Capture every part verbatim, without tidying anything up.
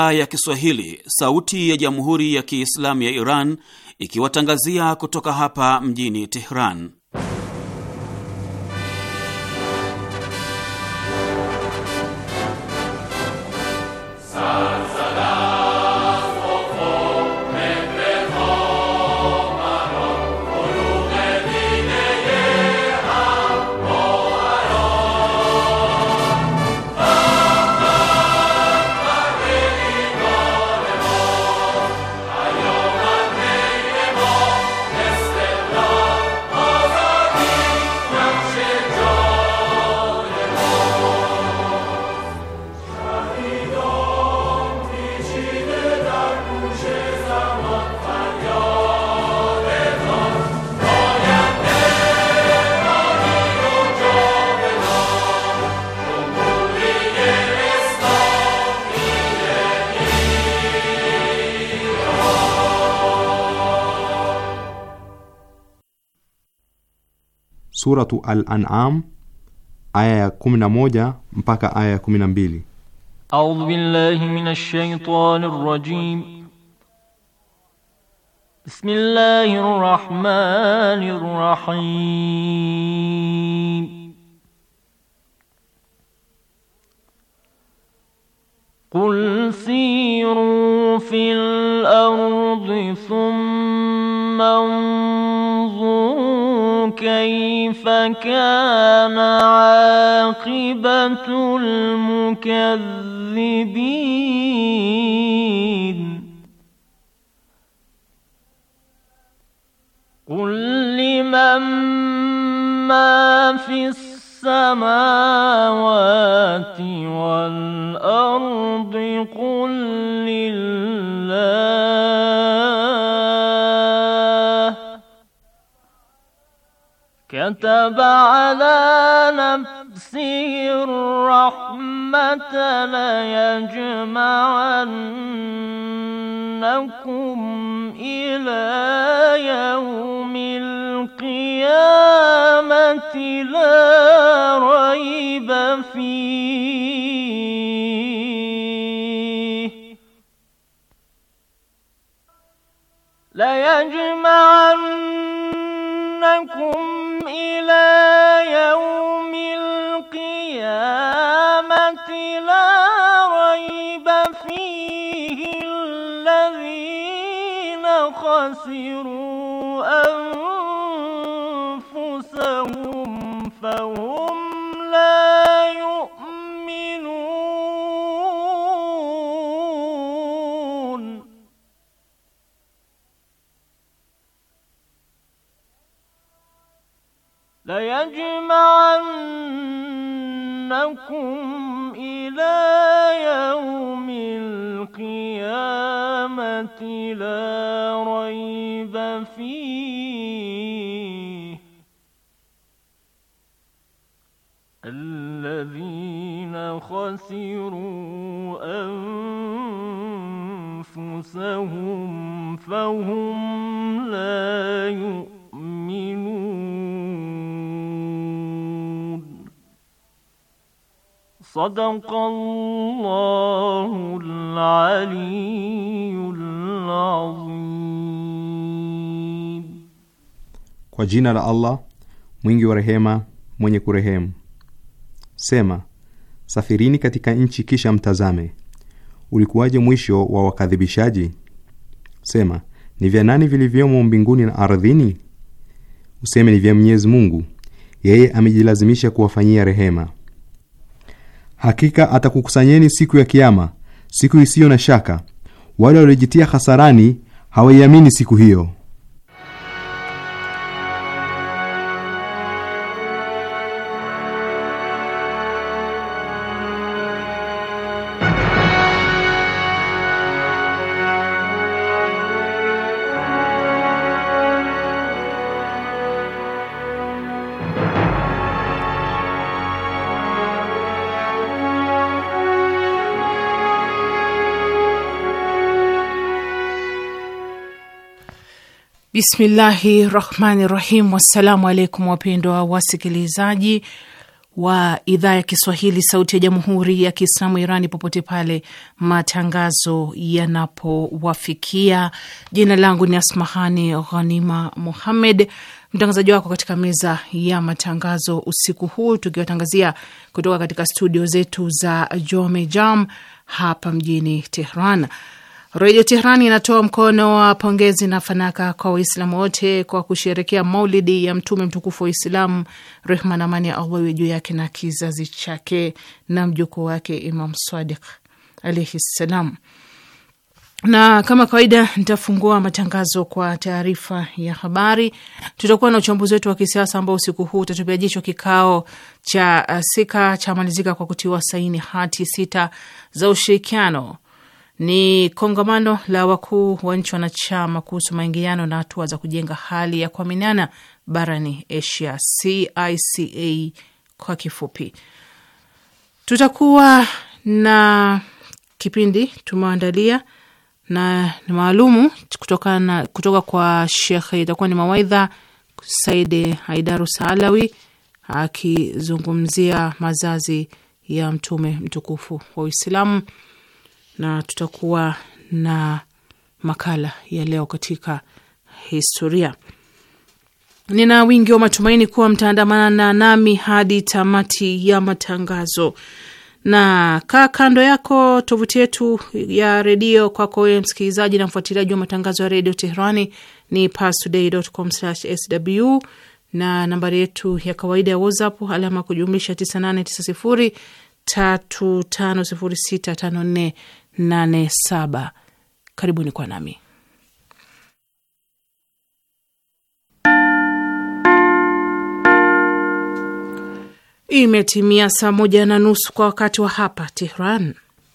ya Kiswahili, sauti ya Jamhuri ya Kiislamu ya Iran, ikiwatangazia kutoka hapa mjini Tehran. Suratu Al-An'am aya ya kumi na moja mpaka aya ya kumi na mbili. A'udhu billahi minash shaitanir rajim. Bismillahir rahmanir rahim. Qul siru fil ardi thumma anzuru kayfa kana aqibatul mukaththibin. Qul liman ma fis السماوات والأرض قل لله كتب على نفسه الرحمة ليجمعنكم إلى يوم القيامة لا ريب فيه ليجمعنكم إلى يوم القيامة لا ريب فيه الذين خسروا أنفسهم فهم لا يؤمنون. ليجمعنكم إلى يوم القيامة لا ريب فيه الذين خسروا أنفسهم فهم لا يؤمنون. صدق الله العلي العظيم. Kwa jina la Allah, mwingi wa rehema, mwenye kurehemu. Sema, safirini katika nchi kisha mtazame. Ulikuwaje mwisho wa wakadhibishaji? Sema, ni vya nani vilivyomo mbinguni na ardhini? Useme ni vya Mwenyezi Mungu. Yeye amejilazimisha kuwafanyia rehema. Hakika atakukusanyeni siku ya kiyama, siku isiyo na shaka. Wale waliojitia hasarani hawaiamini siku hiyo. Bismillahirrahmanirrahim. Wassalamu alaikum wapendwa wasikilizaji wa idhaa ya Kiswahili sauti ya Jamhuri ya Kiislamu Irani, popote pale matangazo yanapowafikia. Jina langu ni Asmahani Ghanima Muhammad, mtangazaji wako katika meza ya matangazo usiku huu, tukiwatangazia kutoka katika studio zetu za Jome Jam hapa mjini Tehran. Radio Tehran inatoa mkono wa pongezi na fanaka kwa Waislamu wote kwa kusherehekea Maulidi ya Mtume mtukufu wa Uislamu, rehma na amani ya Allah iwe juu yake na kizazi chake na mjukuu wake Imam Sadiq alayhi salam. Na kama kawaida nitafungua matangazo kwa taarifa ya habari. Tutakuwa na uchambuzi wetu wa kisiasa ambao usiku huu utatupia jicho kikao cha uh, sika cha malizika kwa kutiwa saini hati sita za ushirikiano. Ni kongamano la wakuu wa nchi wanachama kuhusu maingiliano na hatua za kujenga hali ya kuaminiana barani Asia, C I C A kwa kifupi. Tutakuwa na kipindi tumeandalia na ni maalumu kutoka, na, kutoka kwa Sheikh, itakuwa ni mawaidha Said Haidaru Salawi akizungumzia mazazi ya Mtume mtukufu wa Uislamu, na tutakuwa na makala ya leo katika historia. Nina wingi wa matumaini kuwa mtaandamana nami hadi tamati ya matangazo. Na kaa kando yako tovuti yetu ya redio kwako wewe msikilizaji na mfuatiliaji wa matangazo ya Radio Tehrani ni parstoday dot com slash s w, na nambari yetu ya kawaida ya WhatsApp alama kujumlisha tisa nane tisa sifuri tatu tano sifuri sita tano nne nane saba. Karibuni kwa nami. Imetimia saa moja na nusu kwa wakati wa hapa Tehran.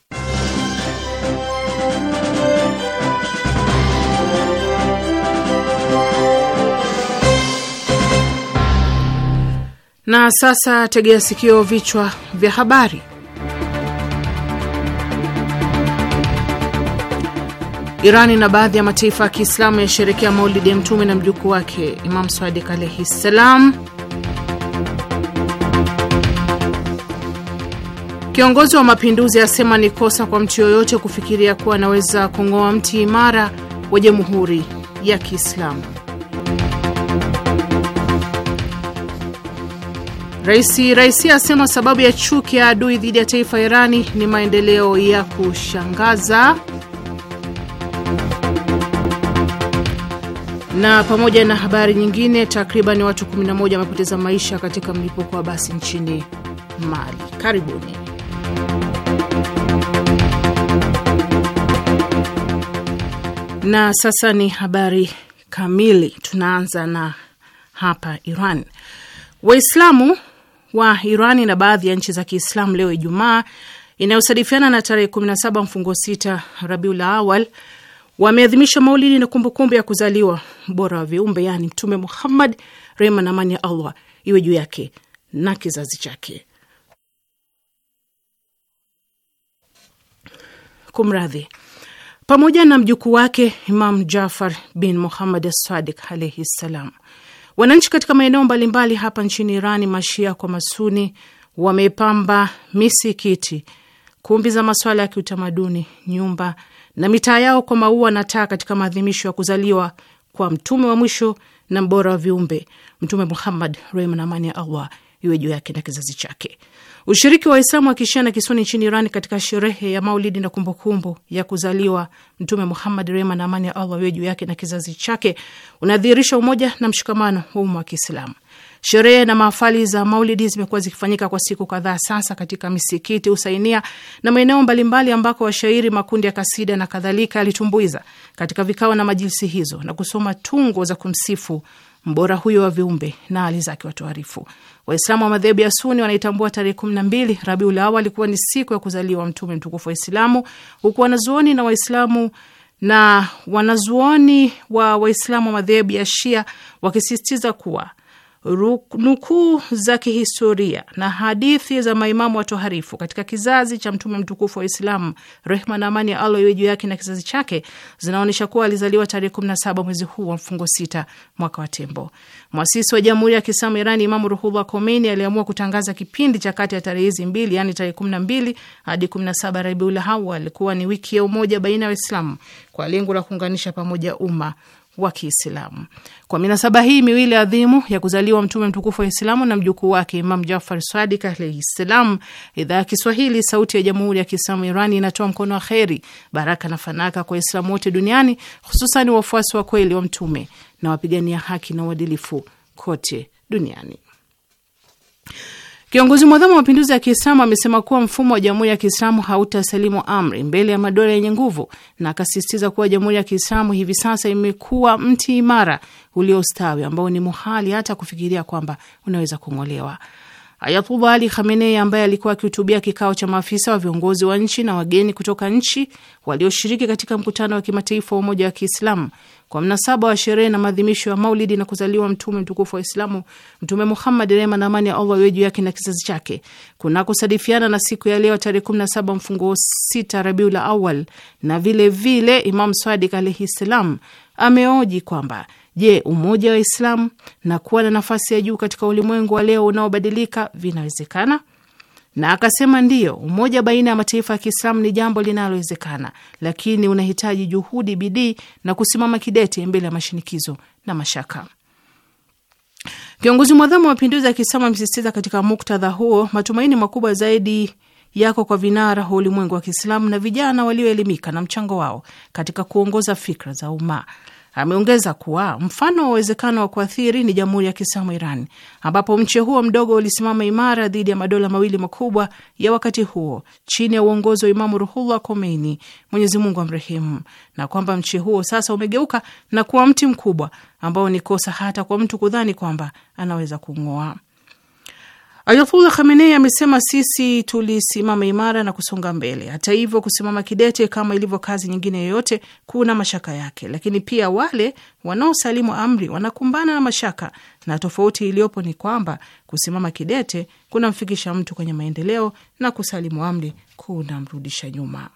Na sasa tegea sikio vichwa vya habari. Irani na baadhi ya mataifa ya Kiislamu yasherehekea Maulidi ya Mtume na mjukuu wake Imam Sadiq alayhi salam. Kiongozi wa mapinduzi asema ni kosa kwa mtu yoyote kufikiria kuwa anaweza kung'oa mti imara wa Jamhuri ya Kiislamu. Raisi Raisi asema sababu ya chuki ya adui dhidi ya taifa Irani ni maendeleo ya kushangaza. Na pamoja na habari nyingine, takriban watu kumi na moja wamepoteza maisha katika mlipuko wa basi nchini Mali. Karibuni. Na sasa ni habari kamili. Tunaanza na hapa Iran. Waislamu wa Irani na baadhi ya nchi za Kiislamu leo Ijumaa inayosadifiana na tarehe kumi na saba mfungo sita Rabiul Awal wameadhimisha Maulidi na kumbukumbu ya kuzaliwa bora wa viumbe, yani Mtume Muhammad, rehma na amani ya Allah iwe juu yake na kizazi chake. Kumradhi. Pamoja na mjukuu wake Imam Jafar bin Muhammad as-Sadiq alayhi salam, wananchi katika maeneo mbalimbali hapa nchini Irani, mashia kwa masuni, wamepamba misikiti, kumbi za masuala ya kiutamaduni, nyumba na mitaa yao kwa maua na taa katika maadhimisho ya kuzaliwa kwa mtume wa mwisho na mbora wa viumbe, Mtume Muhammad, rehma na amani ya Allah iwe juu yake na kizazi chake. Ushiriki wa Waislamu wa Kishia na Kisuni nchini Iran katika sherehe ya Maulidi na kumbukumbu ya kuzaliwa Mtume Muhammad, rehma na amani ya Allah iwe juu yake na kizazi chake, unadhihirisha umoja na mshikamano wa umma wa Kiislamu. Sherehe na mahafali za Maulidi zimekuwa zikifanyika kwa siku kadhaa sasa katika misikiti, usainia na maeneo mbalimbali ambako washairi, makundi ya kasida na kadhalika yalitumbuiza katika vikao na majilisi hizo na kusoma tungo za kumsifu mbora huyo wa viumbe na hali zake watoharifu. Waislamu wa madhehebu ya Sunni wanaitambua tarehe kumi na mbili Rabiul Awwal kuwa ni siku ya kuzaliwa mtume mtukufu wa Uislamu, huku wanazuoni na Waislamu na wanazuoni wa Waislamu wa madhehebu ya Shia wakisisitiza kuwa nukuu za kihistoria na hadithi za maimamu watoharifu katika kizazi cha mtume mtukufu wa Uislamu, rehma na amani ya Allah iwe juu yake na kizazi chake, zinaonyesha kuwa alizaliwa tarehe kumi na saba mwezi huu wa mfungo sita mwaka wa Tembo. Mwasisi wa Jamhuri ya Kiislamu Irani, Imam Ruhullah Khomeini, aliamua kutangaza kipindi cha kati ya tarehe hizi mbili, yani tarehe kumi na mbili hadi kumi na saba Rabiul Awwal kuwa ni wiki ya umoja baina ya Waislamu kwa lengo la kuunganisha pamoja umma wa Kiislamu. Kwa minasaba hii miwili adhimu ya kuzaliwa mtume mtukufu wa Uislamu na mjukuu wake Imam Jafar Sadiq alayhi salam, idhaa ya Kiswahili sauti ya Jamhuri ya Kiislamu Iran inatoa mkono wa kheri, baraka na fanaka kwa Waislamu wote duniani, hususan wafuasi wa kweli wa mtume na wapigania haki na uadilifu kote duniani. Kiongozi mwadhamu wa mapinduzi ya Kiislamu amesema kuwa mfumo wa Jamhuri ya Kiislamu hautasalimu amri mbele ya madola yenye nguvu, na akasisitiza kuwa Jamhuri ya Kiislamu hivi sasa imekuwa mti imara uliostawi ambao ni muhali hata kufikiria kwamba unaweza kung'olewa. Ayatullah Ali Khamenei, ambaye alikuwa akihutubia kikao cha maafisa wa viongozi wa nchi na wageni kutoka nchi walioshiriki katika mkutano wa kimataifa wa umoja wa Kiislamu kwa mnasaba wa sherehe na maadhimisho ya Maulidi na kuzaliwa mtume mtukufu wa Uislamu, Mtume Muhammad, rehma na amani ya Allah iwe juu yake na kizazi chake, kuna kusadifiana na siku ya leo tarehe kumi na saba mfungo sita Rabiul Awwal, na vile vile Imam Sadiq alayhi salam ameoji kwamba je, umoja wa Islam na kuwa na nafasi ya juu katika ulimwengu wa leo unaobadilika vinawezekana? Na akasema ndiyo, umoja baina ya mataifa ya Kiislamu ni jambo linalowezekana, lakini unahitaji juhudi, bidii na kusimama kidete mbele ya mashinikizo na mashaka. Kiongozi mwadhamu wa mapinduzi ya Kiislamu amesisitiza katika muktadha huo matumaini makubwa zaidi yako kwa vinara wa ulimwengu wa Kiislamu na vijana walioelimika na mchango wao katika kuongoza fikra za umma. Ameongeza kuwa mfano wa uwezekano wa kuathiri ni Jamhuri ya Kiislamu Iran, ambapo mche huo mdogo ulisimama imara dhidi ya madola mawili makubwa ya wakati huo chini ya uongozi wa Imam Ruhullah Khomeini, Mwenyezi Mungu amrehemu, na kwamba mche huo sasa umegeuka na kuwa mti mkubwa ambao ni kosa hata kwa mtu kudhani kwamba anaweza kung'oa. Ayatullah Khamenei amesema sisi tulisimama imara na kusonga mbele. Hata hivyo, kusimama kidete kama ilivyo kazi nyingine yoyote kuna mashaka yake, lakini pia wale wanaosalimu amri wanakumbana na mashaka, na tofauti iliyopo ni kwamba kusimama kidete kunamfikisha mtu kwenye maendeleo na kusalimu amri kunamrudisha nyuma.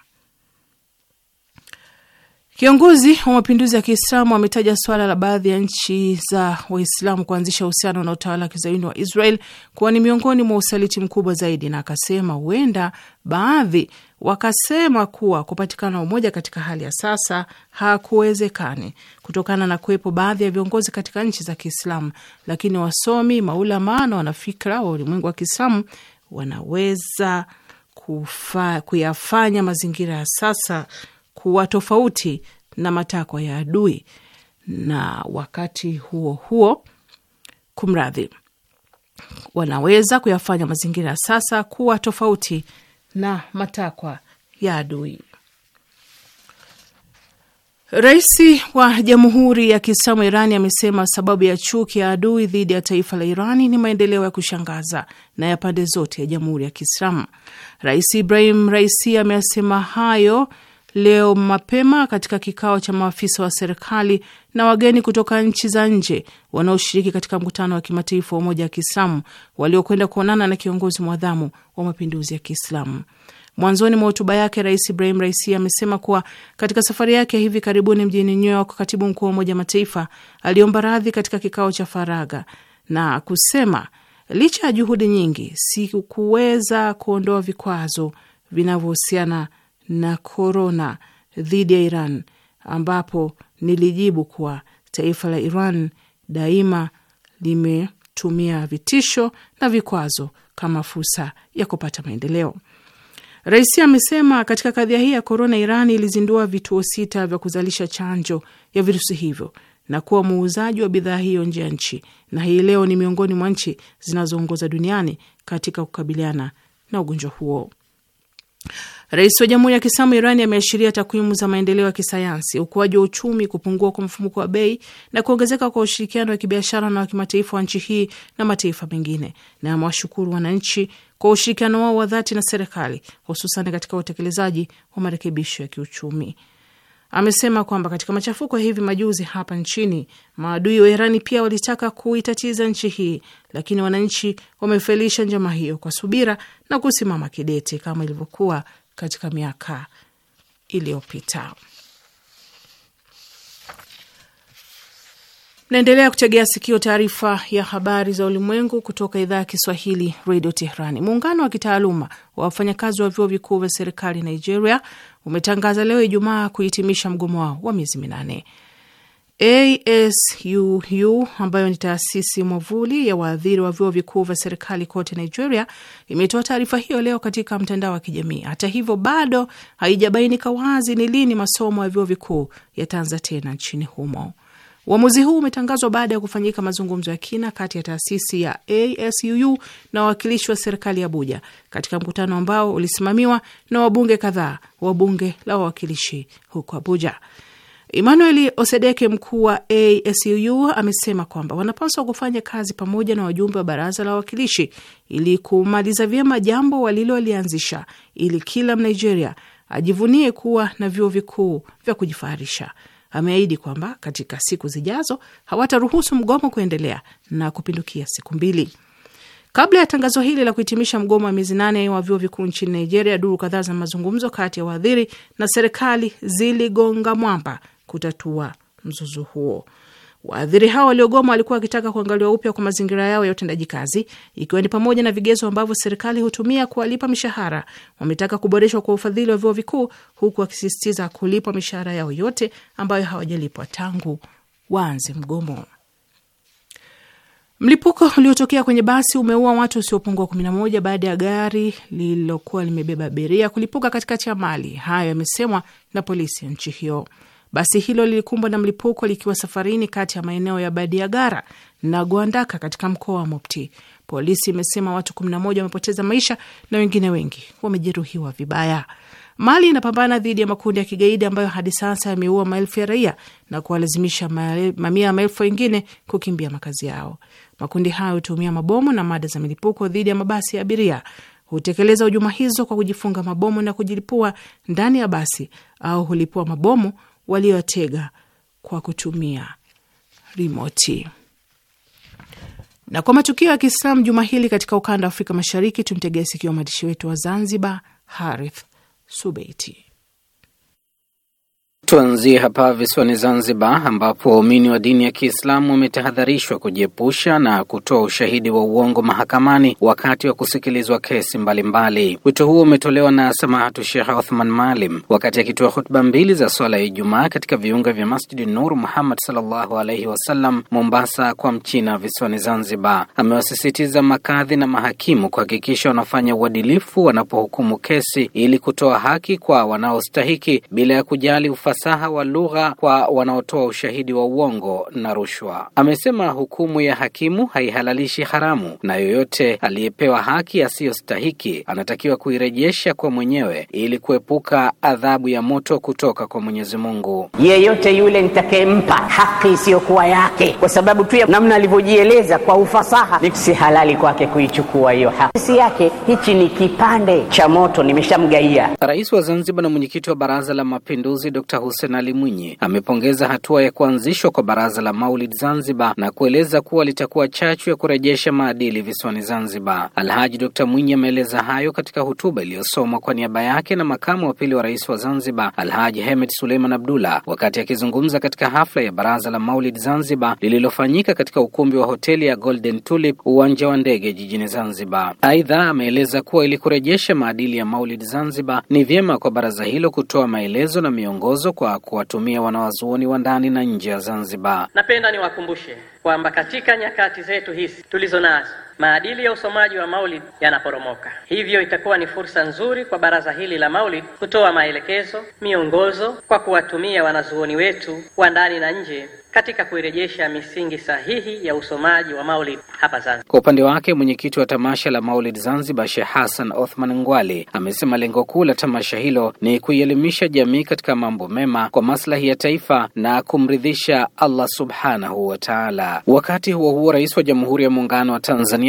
Kiongozi wa mapinduzi ya Kiislamu ametaja swala la baadhi ya nchi za Waislamu kuanzisha uhusiano na utawala wa kizayuni wa Israel kuwa ni miongoni mwa usaliti mkubwa zaidi, na akasema huenda baadhi wakasema kuwa kupatikana umoja katika hali ya sasa hakuwezekani kutokana na kuwepo baadhi ya viongozi katika nchi za Kiislamu, lakini wasomi, maulama na wanafikra wa ulimwengu wa Kiislamu wanaweza kufa, kuyafanya mazingira ya sasa kuwa tofauti na matakwa ya adui, na wakati huo huo kumradhi wanaweza kuyafanya mazingira sasa kuwa tofauti na matakwa ya adui. Raisi wa Jamhuri ya Kiislamu Irani amesema sababu ya chuki ya adui dhidi ya taifa la Irani ni maendeleo ya kushangaza na ya pande zote ya Jamhuri ya Kiislamu. Rais Ibrahim Raisi amesema hayo leo mapema katika kikao cha maafisa wa serikali na wageni kutoka nchi za nje wanaoshiriki katika mkutano wa kimataifa wa umoja wa Kiislamu waliokwenda kuonana na kiongozi mwadhamu wa mapinduzi ya Kiislamu. Mwanzoni mwa hotuba yake, Rais Ibrahim Raisi amesema kuwa katika safari yake hivi karibuni mjini New York, katibu mkuu wa Umoja Mataifa aliomba radhi katika kikao cha faragha na kusema licha ya juhudi nyingi si kuweza kuondoa vikwazo vinavyohusiana na korona dhidi ya Iran, ambapo nilijibu kuwa taifa la Iran daima limetumia vitisho na vikwazo kama fursa ya kupata maendeleo. Raisi amesema katika kadhia hii ya korona, Iran ilizindua vituo sita vya kuzalisha chanjo ya virusi hivyo na kuwa muuzaji wa bidhaa hiyo nje ya nchi, na hii leo ni miongoni mwa nchi zinazoongoza duniani katika kukabiliana na ugonjwa huo. Rais wa Jamhuri ya Kiislamu Irani ameashiria takwimu za maendeleo ya kisayansi, ukuaji wa uchumi, kupungua kwa mfumuko wa bei na kuongezeka kwa ushirikiano wa kibiashara na wa kimataifa wa nchi hii na mataifa mengine, na amewashukuru wananchi kwa ushirikiano wao wa dhati na serikali, hususan katika utekelezaji wa marekebisho ya kiuchumi. Amesema kwamba katika machafuko hivi majuzi hapa nchini, maadui wa Irani pia walitaka kuitatiza nchi hii, lakini wananchi wamefelisha njama hiyo kwa subira na kusimama kidete kama ilivyokuwa katika miaka iliyopita. Naendelea kutegea sikio taarifa ya habari za ulimwengu kutoka idhaa ya Kiswahili Radio Tehran. Muungano wa kitaaluma wa wafanyakazi wa vyuo vikuu vya serikali Nigeria umetangaza leo Ijumaa kuhitimisha mgomo wao wa miezi minane. A S U U ambayo ni taasisi mwavuli ya waadhiri wa vyuo vikuu vya serikali kote Nigeria imetoa taarifa hiyo leo katika mtandao wa kijamii. Hata hivyo, bado haijabainika wazi ni lini masomo ya vyuo vikuu yataanza tena nchini humo. Uamuzi huu umetangazwa baada ya kufanyika mazungumzo ya kina kati ya taasisi ya A S U U na wawakilishi wa serikali ya Abuja katika mkutano ambao ulisimamiwa na wabunge kadhaa wa bunge la wawakilishi huko Abuja. Emmanuel Osedeke, mkuu wa A S U U, amesema kwamba wanapaswa kufanya kazi pamoja na wajumbe wa baraza la wawakilishi ili kumaliza vyema jambo walilolianzisha, ili kila Mnigeria ajivunie kuwa na vyuo vikuu vya kujifaharisha. Ameahidi kwamba katika siku zijazo hawataruhusu mgomo kuendelea na kupindukia siku mbili. Kabla ya tangazo hili la kuhitimisha mgomo wa miezi nane wa vyuo vikuu nchini Nigeria, duru kadhaa za mazungumzo kati ya waadhiri na serikali ziligonga mwamba kutatua mzozo huo. Waadhiri hao waliogoma walikuwa wakitaka kuangaliwa upya kwa mazingira yao ya utendaji kazi, ikiwa ni pamoja na vigezo ambavyo serikali hutumia kuwalipa mishahara. Wametaka kuboreshwa kwa ufadhili wa vyuo vikuu, huku wakisisitiza kulipwa mishahara yao yote ambayo hawajalipwa tangu waanze mgomo. Mlipuko uliotokea kwenye basi umeua watu wasiopungua kumi na moja baada ya gari lililokuwa limebeba abiria kulipuka katikati ya Mali. Hayo yamesemwa na polisi ya nchi hiyo. Basi hilo lilikumbwa na mlipuko likiwa safarini kati ya maeneo ya Badiagara na Gwandaka katika mkoa wa Mopti. Polisi imesema watu kumi na moja wamepoteza maisha na wengine wengi wamejeruhiwa vibaya. Mali inapambana dhidi ya makundi ya kigaidi ambayo hadi sasa yameua maelfu ya raia na kuwalazimisha mamia ya maelfu wengine kukimbia makazi yao. Makundi hayo hutumia mabomu na mada za milipuko dhidi ya mabasi ya abiria. Hutekeleza hujuma hizo kwa kujifunga mabomu na kujilipua ndani ya basi, au hulipua mabomu waliotega kwa kutumia remote. Na kwa matukio ya Kiislamu juma hili katika ukanda wa Afrika Mashariki, tumtegea sikio mwandishi wetu wa Zanzibar, Harith Subeiti. Tuanzie hapa visiwani Zanzibar, ambapo waumini wa dini ya Kiislamu wametahadharishwa kujiepusha na kutoa ushahidi wa uongo mahakamani wakati wa kusikilizwa kesi mbalimbali. Wito huo umetolewa na Samahatu Sheikh Uthman Maalim wakati akitoa hutuba mbili za swala ya Ijumaa katika viunga vya Masjid Nur Muhammad sallallahu alaihi wasallam Mombasa kwa Mchina visiwani Zanzibar. Amewasisitiza makadhi na mahakimu kuhakikisha wanafanya uadilifu wanapohukumu kesi ili kutoa haki kwa wanaostahiki bila ya kujali ufasa saha wa lugha kwa wanaotoa ushahidi wa uongo na rushwa. Amesema hukumu ya hakimu haihalalishi haramu, na yoyote aliyepewa haki asiyostahiki anatakiwa kuirejesha kwa mwenyewe ili kuepuka adhabu ya moto kutoka kwa Mwenyezi Mungu. Yeyote yule nitakayempa haki isiyokuwa yake kwa sababu tu namna alivyojieleza kwa ufasaha, ni si halali kwake kuichukua hiyo haki si yake. Hichi ni kipande cha moto nimeshamgaia. Rais wa Zanzibar na mwenyekiti wa Baraza la Mapinduzi Dokta Hussein Ali Mwinyi amepongeza hatua ya kuanzishwa kwa Baraza la Maulid Zanzibar na kueleza kuwa litakuwa chachu ya kurejesha maadili visiwani Zanzibar. Alhaji Dokta Mwinyi ameeleza hayo katika hotuba iliyosomwa kwa niaba yake na makamu wa pili wa rais wa Zanzibar Alhaji Hemed Suleiman Abdullah wakati akizungumza katika hafla ya Baraza la Maulid Zanzibar lililofanyika katika ukumbi wa hoteli ya Golden Tulip uwanja wa ndege jijini Zanzibar. Aidha, ameeleza kuwa ili kurejesha maadili ya Maulid Zanzibar ni vyema kwa baraza hilo kutoa maelezo na miongozo kwa kuwatumia wanawazuoni wa ndani na nje ya Zanzibar. Napenda niwakumbushe kwamba katika nyakati zetu hizi tulizo nazo, maadili ya usomaji wa Maulid yanaporomoka. Hivyo itakuwa ni fursa nzuri kwa baraza hili la Maulid kutoa maelekezo, miongozo kwa kuwatumia wanazuoni wetu wa ndani na nje katika kuirejesha misingi sahihi ya usomaji wa Maulid hapa Zanzibar. Kwa upande wake, mwenyekiti wa tamasha la Maulid Zanzibar Sheikh Hassan Othman Ngwale amesema lengo kuu la tamasha hilo ni kuielimisha jamii katika mambo mema kwa maslahi ya taifa na kumridhisha Allah Subhanahu wa Ta'ala. Wakati huo huo, Rais wa Jamhuri ya Muungano wa Tanzania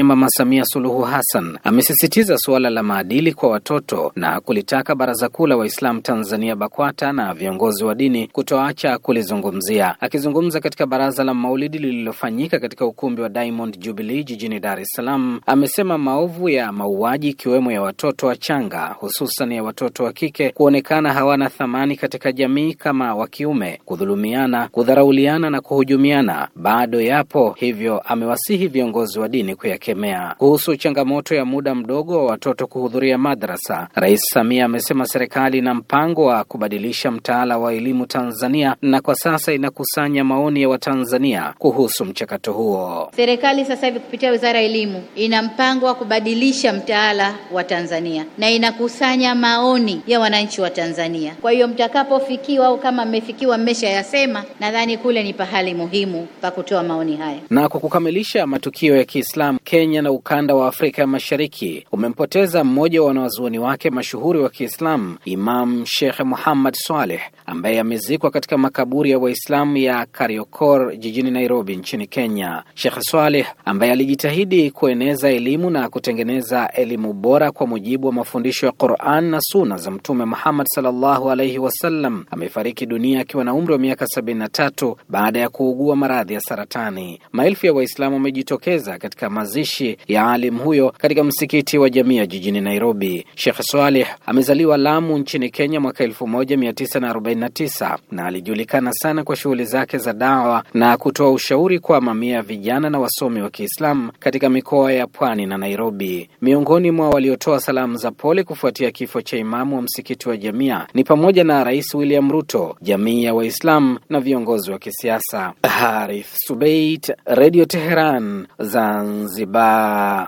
Tanzania Mama Samia Suluhu Hassan amesisitiza suala la maadili kwa watoto na kulitaka Baraza Kuu la Waislamu Tanzania BAKWATA na viongozi wa dini kutoacha kulizungumzia. Akizungumza katika baraza la Maulidi lililofanyika katika ukumbi wa Diamond Jubilee jijini Dar es Salaam, amesema maovu ya mauaji ikiwemo ya watoto wachanga, hususan ya watoto wa kike, kuonekana hawana thamani katika jamii kama wa kiume, kudhulumiana, kudharauliana na kuhujumiana bado yapo, hivyo amewasihi viongozi wa dini kuyakemea. Kuhusu changamoto ya muda mdogo wa watoto kuhudhuria madrasa, Rais Samia amesema serikali ina mpango wa kubadilisha mtaala wa elimu Tanzania na kwa sasa inakusanya maoni ya Watanzania kuhusu mchakato huo. Serikali sasa hivi kupitia Wizara ya Elimu ina mpango wa kubadilisha mtaala wa Tanzania na inakusanya maoni ya wananchi wa Tanzania. Kwa hiyo mtakapofikiwa au kama mmefikiwa mmeshayasema, nadhani kule ni pahali muhimu pa kutoa maoni haya. Na kwa kukamilisha matukio ya Kiislamu, Kenya na ukanda wa Afrika Mashariki umempoteza mmoja wa wanazuoni wake mashuhuri wa Kiislamu, Imam Sheikh Muhammad Swaleh, ambaye amezikwa katika makaburi ya Waislamu ya Kariokor jijini Nairobi nchini Kenya. Sheikh Swaleh ambaye alijitahidi kueneza elimu na kutengeneza elimu bora kwa mujibu wa mafundisho ya Qur'an na Sunna za Mtume Muhammad sallallahu alaihi wasallam, amefariki dunia akiwa na umri wa miaka sabini na tatu baada ya kuugua maradhi ya saratani. Maelfu ya Waislamu wamejitokeza katika mazishi ya alim huyo katika msikiti wa Jamia jijini Nairobi. Sheikh Swaleh amezaliwa Lamu nchini Kenya mwaka elfu moja mia tisa na arobaini na tisa na alijulikana sana kwa shughuli zake za dawa na kutoa ushauri kwa mamia ya vijana na wasomi wa Kiislamu katika mikoa ya Pwani na Nairobi. Miongoni mwa waliotoa salamu za pole kufuatia kifo cha imamu wa msikiti wa Jamia ni pamoja na Rais William Ruto, jamii ya Waislamu na viongozi wa kisiasa. Harith Subait, Radio Tehran, Zanzibar.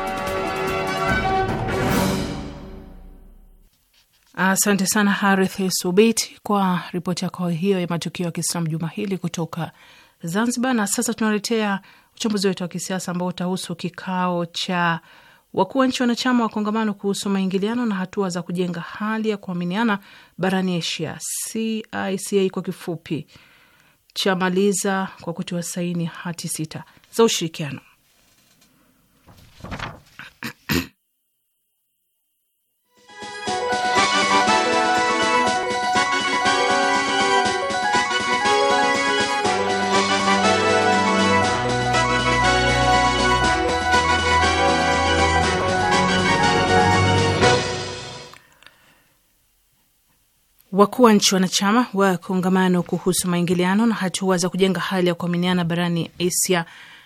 Asante sana Harith Subait kwa ripoti yako hiyo ya matukio ya Kiislamu juma hili kutoka Zanzibar. Na sasa tunaletea uchambuzi wetu wa kisiasa ambao utahusu kikao cha wakuu wa nchi wanachama wa kongamano kuhusu maingiliano na hatua za kujenga hali ya kuaminiana barani Asia, C I C A kwa kifupi, chamaliza kwa kutiwa saini hati sita za ushirikiano. Wakuu wa nchi wanachama wa kongamano kuhusu maingiliano na hatua za kujenga hali ya kuaminiana barani Asia,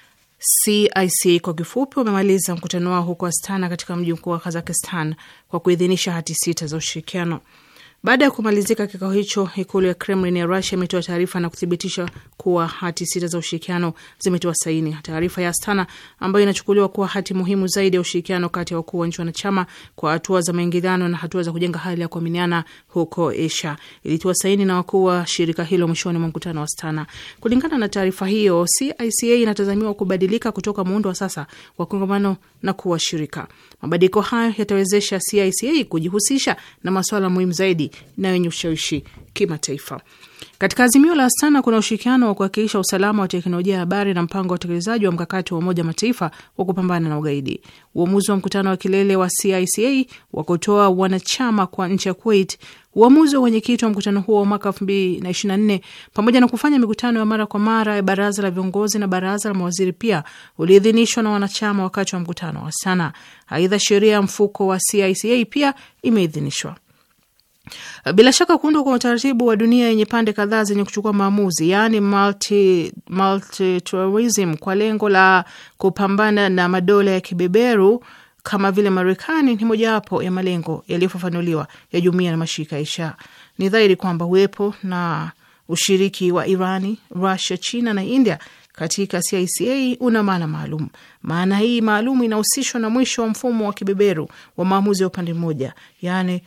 C I C A kwa kifupi, wamemaliza mkutano wao huko Astana katika mji mkuu wa Kazakhstan kwa kuidhinisha hati sita za ushirikiano. Baada ya kumalizika kikao hicho, ikulu ya Kremlin ya Russia imetoa taarifa na kuthibitisha kuwa hati sita za ushirikiano zimetoa saini. Taarifa ya Astana, ambayo inachukuliwa kuwa hati muhimu zaidi ya ushirikiano kati ya wakuu wa nchi wanachama kwa hatua za maingiliano na hatua za kujenga hali ya kuaminiana huko Asia, ilitiwa saini na wakuu wa shirika hilo mwishoni mwa mkutano wa Astana. Kulingana na taarifa hiyo, C I C A inatazamiwa kubadilika kutoka muundo wa sasa wa kongamano na kuwa shirika. Mabadiliko hayo yatawezesha C I C A kujihusisha na masuala muhimu zaidi na yenye ushawishi kimataifa. Katika azimio la Astana kuna ushirikiano wa kuhakikisha usalama wa teknolojia ya habari na mpango wa utekelezaji wa mkakati wa Umoja Mataifa wa kupambana na ugaidi. Uamuzi wa mkutano wa kilele wa C I C A wa kutoa wanachama kwa nchi ya Kuwait, uamuzi wa mwenyekiti wa mkutano huo wa mwaka elfu mbili na ishirini na nne, pamoja na kufanya mikutano ya mara kwa mara ya baraza la viongozi na baraza la mawaziri pia uliidhinishwa na wanachama wakati wa mkutano wa Astana. Aidha, sheria ya mfuko wa C I C A pia imeidhinishwa. Bila shaka kuundwa kwa utaratibu wa dunia yenye pande kadhaa zenye kuchukua maamuzi, yani multi multilateralism, kwa lengo la kupambana na madola ya kibeberu kama vile Marekani, ni mojawapo ya malengo yaliyofafanuliwa ya jumuiya na mashirika ya Asia. Ni dhahiri kwamba uwepo na ushiriki wa Irani, Russia, China na India katika C I C A una maana maalum. Maana hii maalum inahusishwa na mwisho wa mfumo wa kibeberu wa maamuzi ya upande mmoja, yani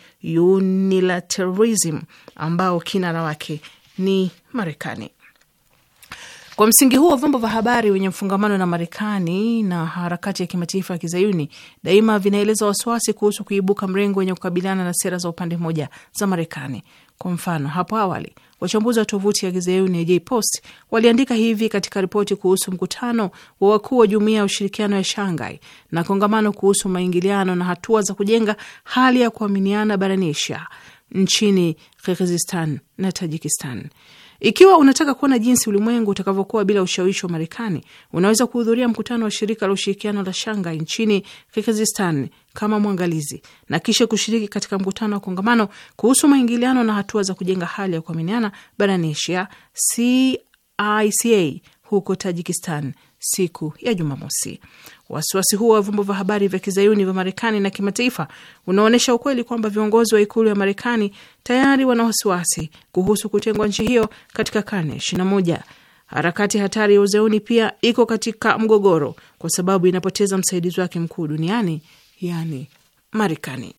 unilateralism, ambao kinara wake ni Marekani. Kwa msingi huo, vyombo vya habari wenye mfungamano na Marekani na harakati ya kimataifa ya Kizayuni daima vinaeleza wasiwasi kuhusu kuibuka mrengo wenye kukabiliana na sera za upande mmoja za Marekani. Kwa mfano, hapo awali wachambuzi wa tovuti ya Kizayuni ya J-Post waliandika hivi katika ripoti kuhusu mkutano wa wakuu wa Jumuiya ya Ushirikiano ya Shanghai na kongamano kuhusu maingiliano na hatua za kujenga hali ya kuaminiana barani Asia nchini Kyrgyzstan na Tajikistan. Ikiwa unataka kuona jinsi ulimwengu utakavyokuwa bila ushawishi wa Marekani, unaweza kuhudhuria mkutano wa shirika la ushirikiano la Shanghai nchini Kyrgyzstan kama mwangalizi na kisha kushiriki katika mkutano wa kongamano kuhusu maingiliano na hatua za kujenga hali ya kuaminiana barani Asia C I C A huko Tajikistan siku ya Jumamosi. Wasiwasi huo wa vyombo vya habari vya Kizayuni vya Marekani na kimataifa unaonyesha ukweli kwamba viongozi wa ikulu ya Marekani tayari wana wasiwasi kuhusu kutengwa nchi hiyo katika karne ya ishirini na moja. Harakati hatari ya Uzayuni pia iko katika mgogoro kwa sababu inapoteza msaidizi wake mkuu duniani, yani Marekani.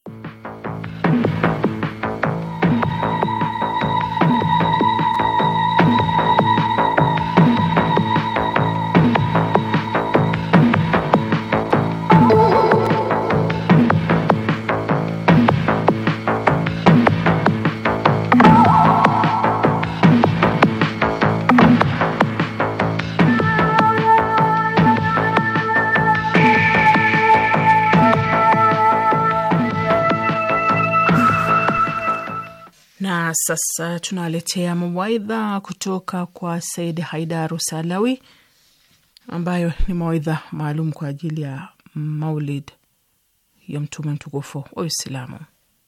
Na sasa tunaletea mawaidha kutoka kwa Said Haidaru Salawi, ambayo ni mawaidha maalum kwa ajili ya Maulid ya Mtume mtukufu wa Uislamu.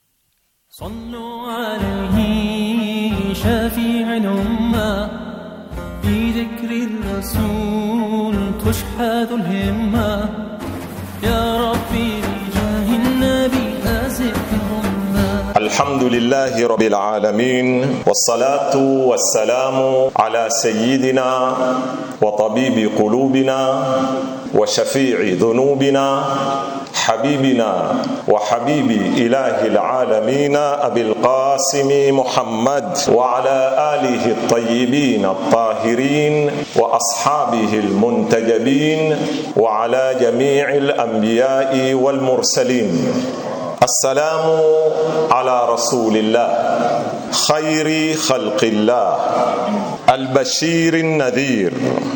Sallu alayhi shafi'an umma bi dhikri rasul tushhadu al-himma ya rabbi jahi an-nabi azihum. الحمد لله رب العالمين والصلاة والسلام على سيدنا وطبيب قلوبنا وشفيع ذنوبنا حبيبنا وحبيب إله العالمين أبي القاسم محمد وعلى آله الطيبين الطاهرين وأصحابه المنتجبين وعلى جميع الأنبياء والمرسلين. السلام على رسول الله خير خلق الله البشير النذير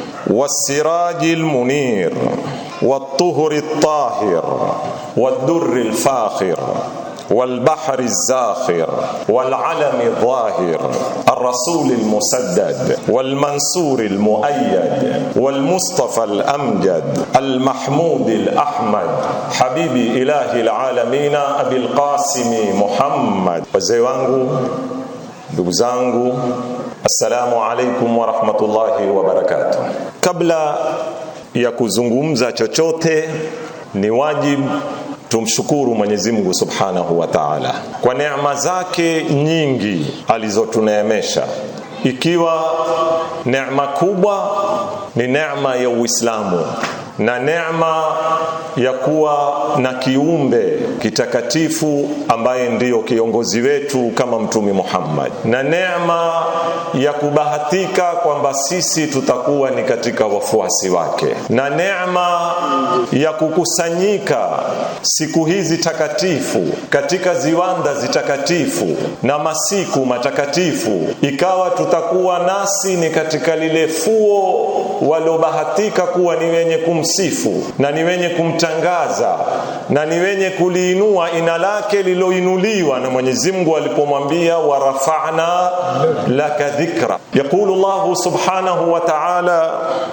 والسراج المنير والطهر الطاهر والدر الفاخر والبحر الزاخر والعلم الظاهر الرسول المسدد والمنصور المؤيد والمصطفى الأمجد المحمود الأحمد حبيب إله العالمين أبي القاسم محمد. wazee wangu, ndugu zangu, assalamu alaikum wa rahmatullahi wa barakatuh. Kabla ya kuzungumza chochote, ni wajibu tumshukuru Mwenyezi Mungu Subhanahu wa Ta'ala kwa neema zake nyingi alizotuneemesha, ikiwa neema kubwa ni neema ya Uislamu na neema ya kuwa na kiumbe kitakatifu ambaye ndiyo kiongozi wetu kama Mtume Muhammad, na neema ya kubahatika kwamba sisi tutakuwa ni katika wafuasi wake, na neema ya kukusanyika siku hizi takatifu katika ziwanda zitakatifu na masiku matakatifu, ikawa tutakuwa nasi ni katika lile fuo walobahatika kuwa ni wenye kumsifu na ni wenye kumtangaza na ni wenye kuliinua ina lake liloinuliwa na Mwenyezi Mungu alipomwambia wa rafa'na laka dhikra. Yaqulu Allah subhanahu wa ta'ala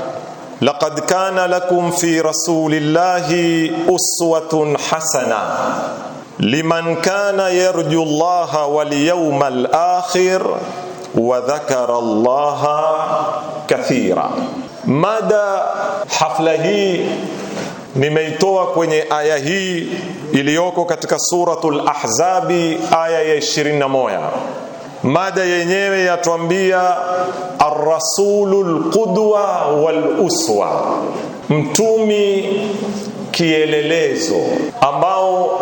laqad kana lakum fi rasulillahi uswatun hasana liman kana yarju Allaha wal yawmal akhir wa dhakara Allaha kathira. Mada hafla hii nimeitoa kwenye aya hii iliyoko katika suratul Ahzabi aya ya ishirini na moja. Mada yenyewe yatuambia ar-rasulul qudwa wal uswa, mtumi kielelezo, ambao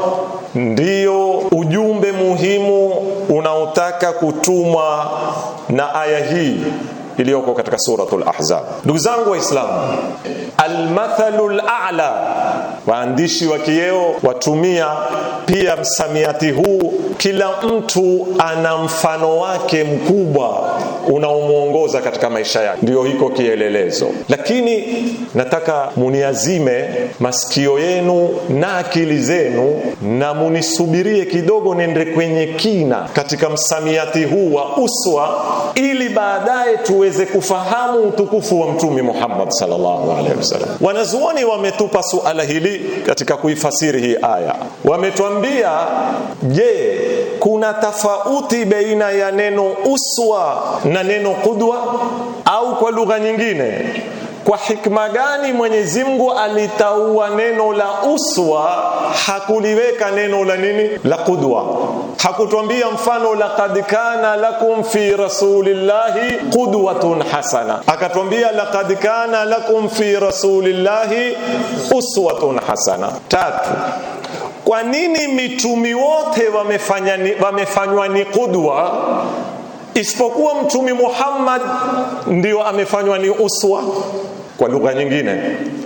ndio ujumbe muhimu unaotaka kutumwa na aya hii iliyoko katika suratul Ahzab. Ndugu zangu Waislamu, almathalul a'la, waandishi wa kieo watumia pia msamiati huu. Kila mtu ana mfano wake mkubwa unaomuongoza katika maisha yake, ndio hiko kielelezo. Lakini nataka muniazime masikio yenu na akili zenu na munisubirie kidogo nende kwenye kina katika msamiati huu wa uswa, ili baadaye tuweze kufahamu utukufu wa Mtume Muhammad sallallahu alaihi wasallam. Wanazuoni wametupa suala hili katika kuifasiri hii aya. Wametuambia, je, kuna tofauti baina ya neno uswa na neno qudwa? Au kwa lugha nyingine, kwa hikma gani Mwenyezi Mungu alitaua neno la uswa, hakuliweka neno la nini, la qudwa? Hakutuambia mfano laqad kana lakum fi rasulillahi qudwatun hasana, akatuambia laqad kana lakum fi rasulillahi uswatun hasana. Tatu, kwa nini mitumi wote wamefanya ni, wamefanywa ni qudwa, isipokuwa Mtume Muhammad ndio amefanywa ni uswa? Kwa lugha nyingine,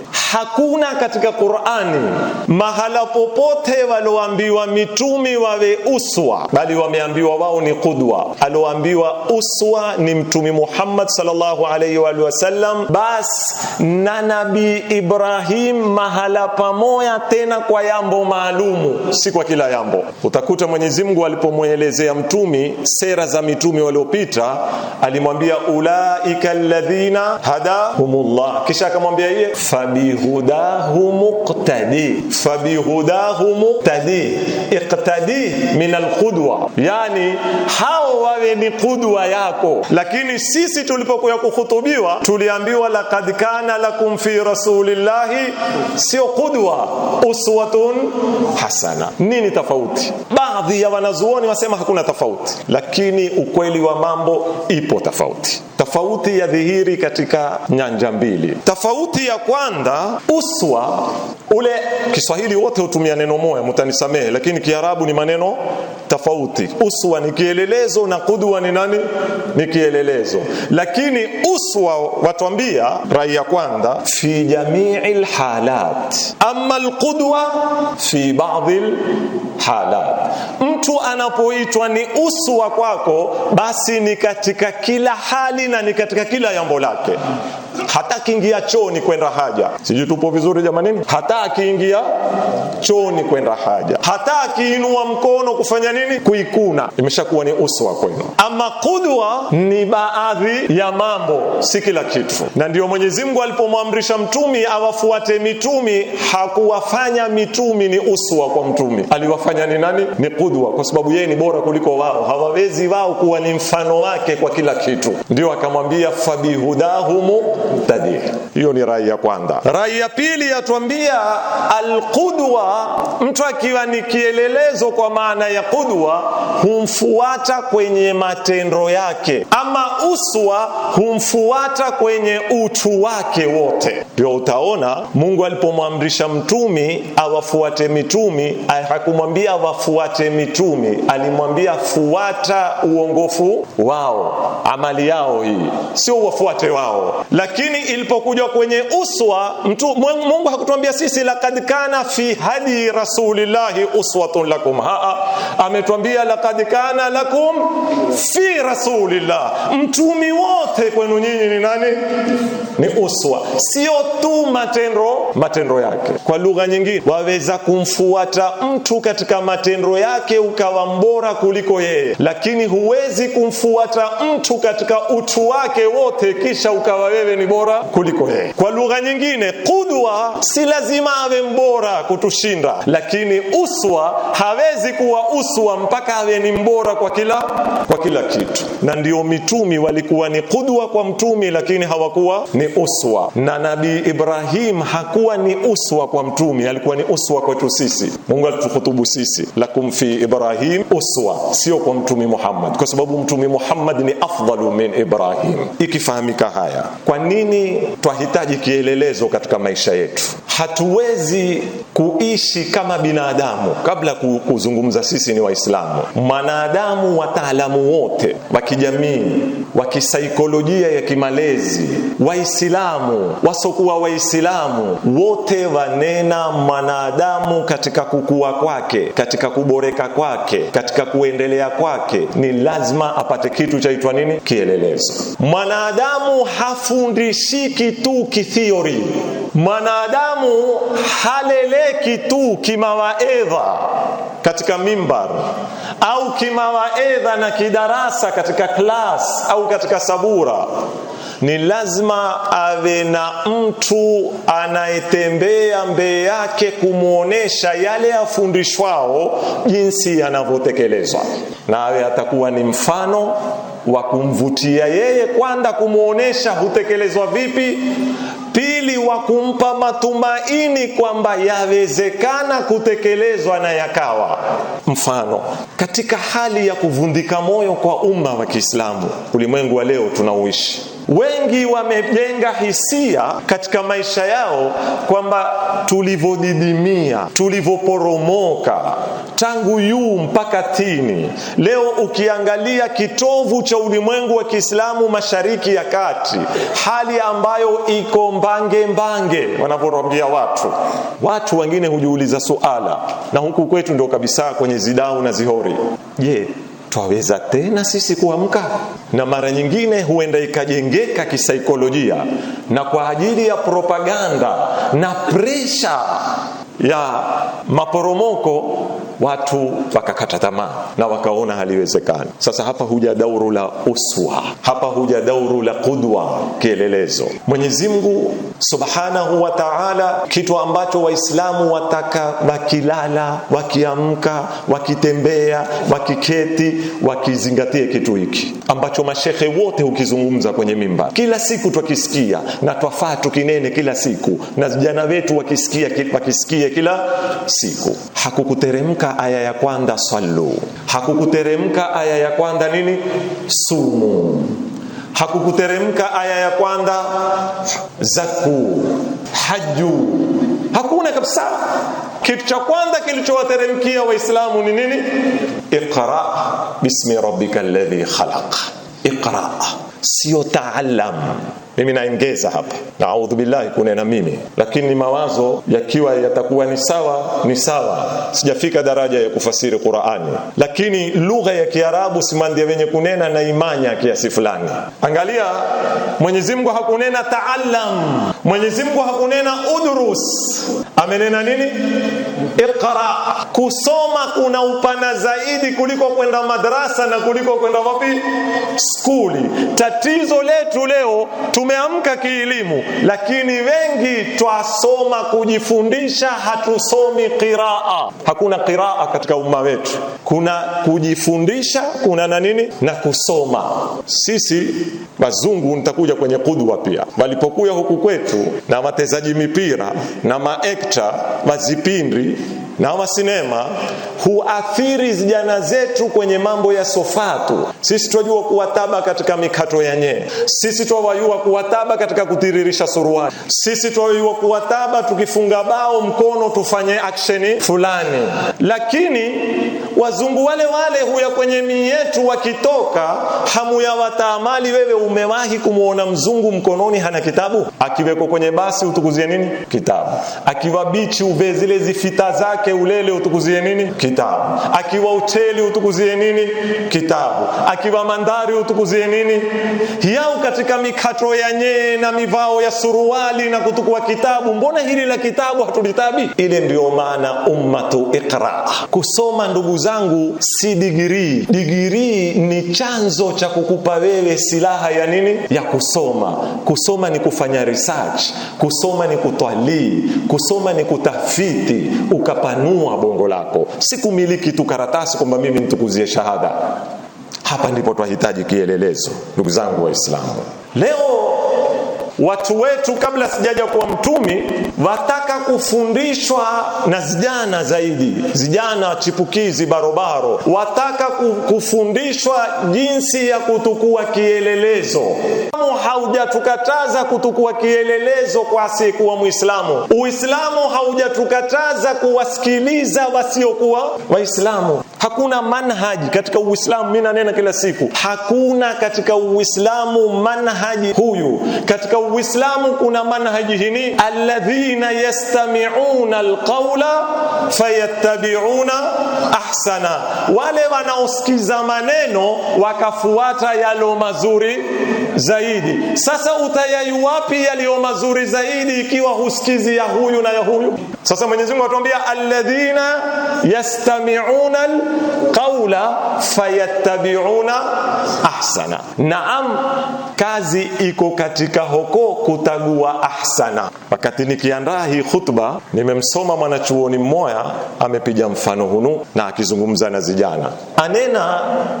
hakuna katika Qur'ani mahala popote waloambiwa mitumi wawe uswa, bali wameambiwa wao ni qudwa. Aloambiwa uswa ni Mtume Muhammad sallallahu alaihi wa sallam, bas na Nabii Ibrahim mahala pamoja, tena kwa jambo maalumu, si kwa kila jambo. Utakuta Mwenyezi Mungu alipomuelezea mtumi sera za mitume waliopita, alimwambia ulaika alladhina hadahumullah, kisha akamwambia yeye fabihudahu muqtadi, fabihudahu muqtadi, iqtadi min alqudwa, yani hao wawe ni qudwa yako. Lakini sisi tulipokuwa kuhutubiwa tuliambiwa laqad kana lakum fi rasulillahi, sio qudwa, uswatun hasana. Nini tofauti? Baadhi ya wanazuoni wasema hakuna tofauti, lakini ukweli wa mambo ipo tofauti. Tofauti ya dhihiri katika nyanja mbili. Tofauti ya kwanza, uswa ule, Kiswahili wote hutumia neno moja, mtanisamehe, lakini Kiarabu ni maneno tofauti. Uswa ni kielelezo na qudwa ni nani? Ni kielelezo. Lakini uswa watuambia rai ya kwanza fi jami'il halat, amma alqudwa fi ba'dil halat. Mtu anapoitwa ni uswa kwako, basi ni katika kila hali na ni katika kila jambo lake. Hata kiingia chooni kwenda haja, sijui tupo vizuri jamani, hata akiingia chooni kwenda haja, hata akiinua mkono kufanya nini, kuikuna, imeshakuwa ni uswa kwenu. Ama qudwa ni baadhi ya mambo, si kila kitu. Na ndio Mwenyezi Mungu alipomwamrisha mtumi awafuate mitumi, hakuwafanya mitumi ni uswa kwa mtumi, aliwafanya ni nani, ni qudwa, kwa sababu yeye ni bora kuliko wao, hawawezi wao kuwa ni mfano wake kwa kila kitu. Ndio akamwambia fabihudahum tadi. Hiyo ni rai ya kwanza. Rai ya pili yatuambia alqudwa, mtu akiwa ni kielelezo kwa maana ya qudwa, humfuata kwenye matendo yake. Ama uswa humfuata kwenye utu wake wote. Ndio utaona Mungu alipomwamrisha mtumi awafuate mitumi, hakumwambia awafuate mitumi, alimwambia fuata uongofu wao, amali yao hii, sio wafuate wao. Lakini ilipokuja kwenye uswa, mtu Mungu hakutuambia sisi laqad kana fi hadi rasulillahi uswatun lakum, haa, ametuambia laqad kana lakum fi rasulillah, mtumi wote kwenu nyinyi ni nani, ni uswa, sio tu matendo matendo yake. Kwa lugha nyingine, waweza kumfuata mtu katika matendo yake ukawa mbora kuliko yeye, lakini huwezi kumfuata mtu katika utu wake wote kisha ukawa wewe ni bora kuliko yeye. Kwa lugha nyingine, qudwa si lazima awe mbora kutushinda, lakini uswa hawezi kuwa uswa mpaka awe ni mbora kwa kila kwa kila kitu. Na ndio mitumi walikuwa ni qudwa kwa mtumi, lakini hawakuwa ni uswa. Na Nabii Ibrahim hakuwa ni uswa kwa mtumi, alikuwa ni uswa kwetu sisi. Mungu alituhutubu sisi lakum fi Ibrahim uswa, sio kwa mtumi Muhammad, kwa sababu mtumi Muhammad ni afdalu min Ibrahim. Ikifahamika haya, kwa nini twahitaji kielelezo katika maisha yetu? Hatuwezi kuishi kama binadamu. Kabla kuzungumza sisi ni Waislamu, mwanadamu, wataalamu wote wa kijamii, wa kisaikolojia, saikolojia ya kimalezi, Waislamu, wasokuwa Waislamu, wote wanena mwanadamu katika kukua kwake, katika kuboreka kwake, katika kuendelea kwake, ni lazima apate kitu chaitwa nini? Kielelezo. Mwanadamu hafundishiki tu kithiori. Mwanadamu haleleki tu kimawaedha katika mimbar au kimawaedha na kidarasa katika class au katika sabura. Ni lazima awe na mtu anayetembea mbele yake kumuonesha yale afundishwao jinsi yanavyotekelezwa, na awe atakuwa ni mfano wa kumvutia yeye, kwanza kumuonesha hutekelezwa vipi, pili wa kumpa matumaini kwamba yawezekana kutekelezwa na yakawa. Mfano, katika hali ya kuvundika moyo kwa umma wa Kiislamu, ulimwengu wa leo tunaoishi, wengi wamejenga hisia katika maisha yao kwamba tulivodidimia, tulivoporomoka tangu yuu mpaka tini. Leo ukiangalia kitovu cha ulimwengu wa Kiislamu Mashariki ya Kati, hali ambayo iko mbange mbange wanavyoambia watu. Watu wengine hujiuliza suala, na huku kwetu ndio kabisa kwenye zidau na zihori. Je, twaweza tena sisi kuamka? Na mara nyingine huenda ikajengeka kisaikolojia, na kwa ajili ya propaganda na presha ya maporomoko watu wakakata tamaa na wakaona haliwezekani. Sasa hapa huja dauru la uswa, hapa huja dauru la qudwa, kielelezo. Mwenyezi Mungu Subhanahu wa Ta'ala, kitu ambacho Waislamu wataka wakilala, wakiamka, wakitembea, wakiketi, wakizingatie kitu hiki ambacho mashehe wote ukizungumza kwenye mimbar kila siku tukisikia, na twafaa tukinene kila siku, na vijana wetu wakisikia wakisikia kila siku. Hakukuteremka aya ya kwanza sallu, hakukuteremka aya ya kwanza nini? Sumu, hakukuteremka aya ya kwanza zaku, haju, hakuna kabisa. Kitu cha kwanza kilichowateremkia Waislamu ni nini? Iqra bismi rabbikal ladhi khalaq. Iqra, sio taallam. Mimi naongeza hapa, naudhu billahi kunena mimi, lakini mawazo yakiwa yatakuwa ni sawa ni sawa. Sijafika daraja ya kufasiri Qur'ani, lakini lugha ya Kiarabu simandia wenye kunena na imanya kiasi fulani. Angalia, Mwenyezi Mungu hakunena taallam, Mwenyezi Mungu hakunena udrus, amenena nini? Iqra. Kusoma kuna upana zaidi kuliko kwenda madrasa na kuliko kwenda wapi? Skuli. Tatizo letu leo, tumeamka kielimu, lakini wengi twasoma kujifundisha, hatusomi qiraa. Hakuna qiraa katika umma wetu. Kuna kujifundisha, kuna na nini? Na kusoma. Sisi wazungu, nitakuja kwenye kudwa pia, walipokuja huku kwetu na watezaji mipira na maekta wazipindi na wa sinema, huathiri vijana zetu kwenye mambo ya sofatu. Sisi tunajua kuwataba katika mikato ya nye, sisi tunajua kuwataba katika kutiririsha suruali, sisi tunajua kuwataba tukifunga bao mkono tufanye action fulani. Lakini wazungu wale wale huya kwenye mii yetu wakitoka, hamu ya wataamali. Wewe umewahi kumuona mzungu mkononi hana kitabu? Akiweko kwenye basi utukuzie nini? Kitabu. Akiwa bichi uve zile zifita zake ulele utukuzie nini? Kitabu. Akiwa hoteli utukuzie nini? Kitabu. Akiwa mandari utukuzie nini? Yao katika mikato ya nye na mivao ya suruali na kutukua kitabu. Mbona hili la kitabu hatulitabi? Ile ndio maana ummatu iqra. Kusoma, ndugu zangu, si digrii. Digrii ni chanzo cha kukupa wewe silaha ya nini? Ya kusoma. Kusoma ni kufanya research, kusoma ni kutwalii, kusoma ni kutafiti, ukapanua bongo lako, si kumiliki tu karatasi kwamba mimi nitukuzie shahada. Hapa ndipo tunahitaji kielelezo, ndugu zangu Waislamu. Leo watu wetu, kabla sijaja kuwa mtumi, wataka kufundishwa na vijana zaidi, vijana chipukizi barobaro, wataka kufundishwa jinsi ya kutukua kielelezo. Haujatukataza kutukua kielelezo kwa asiyekuwa Muislamu. Uislamu haujatukataza kuwasikiliza wasiokuwa Waislamu. Hakuna manhaji katika Uislamu, mimi nanena kila siku, hakuna katika Uislamu manhaji huyu. Katika Uislamu kuna manhaji hini, alladhina yastami'una alqawla fayattabi'una ahsana, wale wanaosikiza maneno wakafuata yalo mazuri zaidi. Sasa utayai wapi yaliyo mazuri zaidi ikiwa husikizi ya huyu na ya huyu? Sasa Mwenyezi Mungu atuambia alladhina yastami'una alqawla fayattabi'una ahsana. Naam, kazi iko katika hoko kutagua ahsana. Wakati nikiandaa hii khutba nimemsoma mwanachuoni mmoja amepiga mfano hunu na akizungumza na vijana. Anena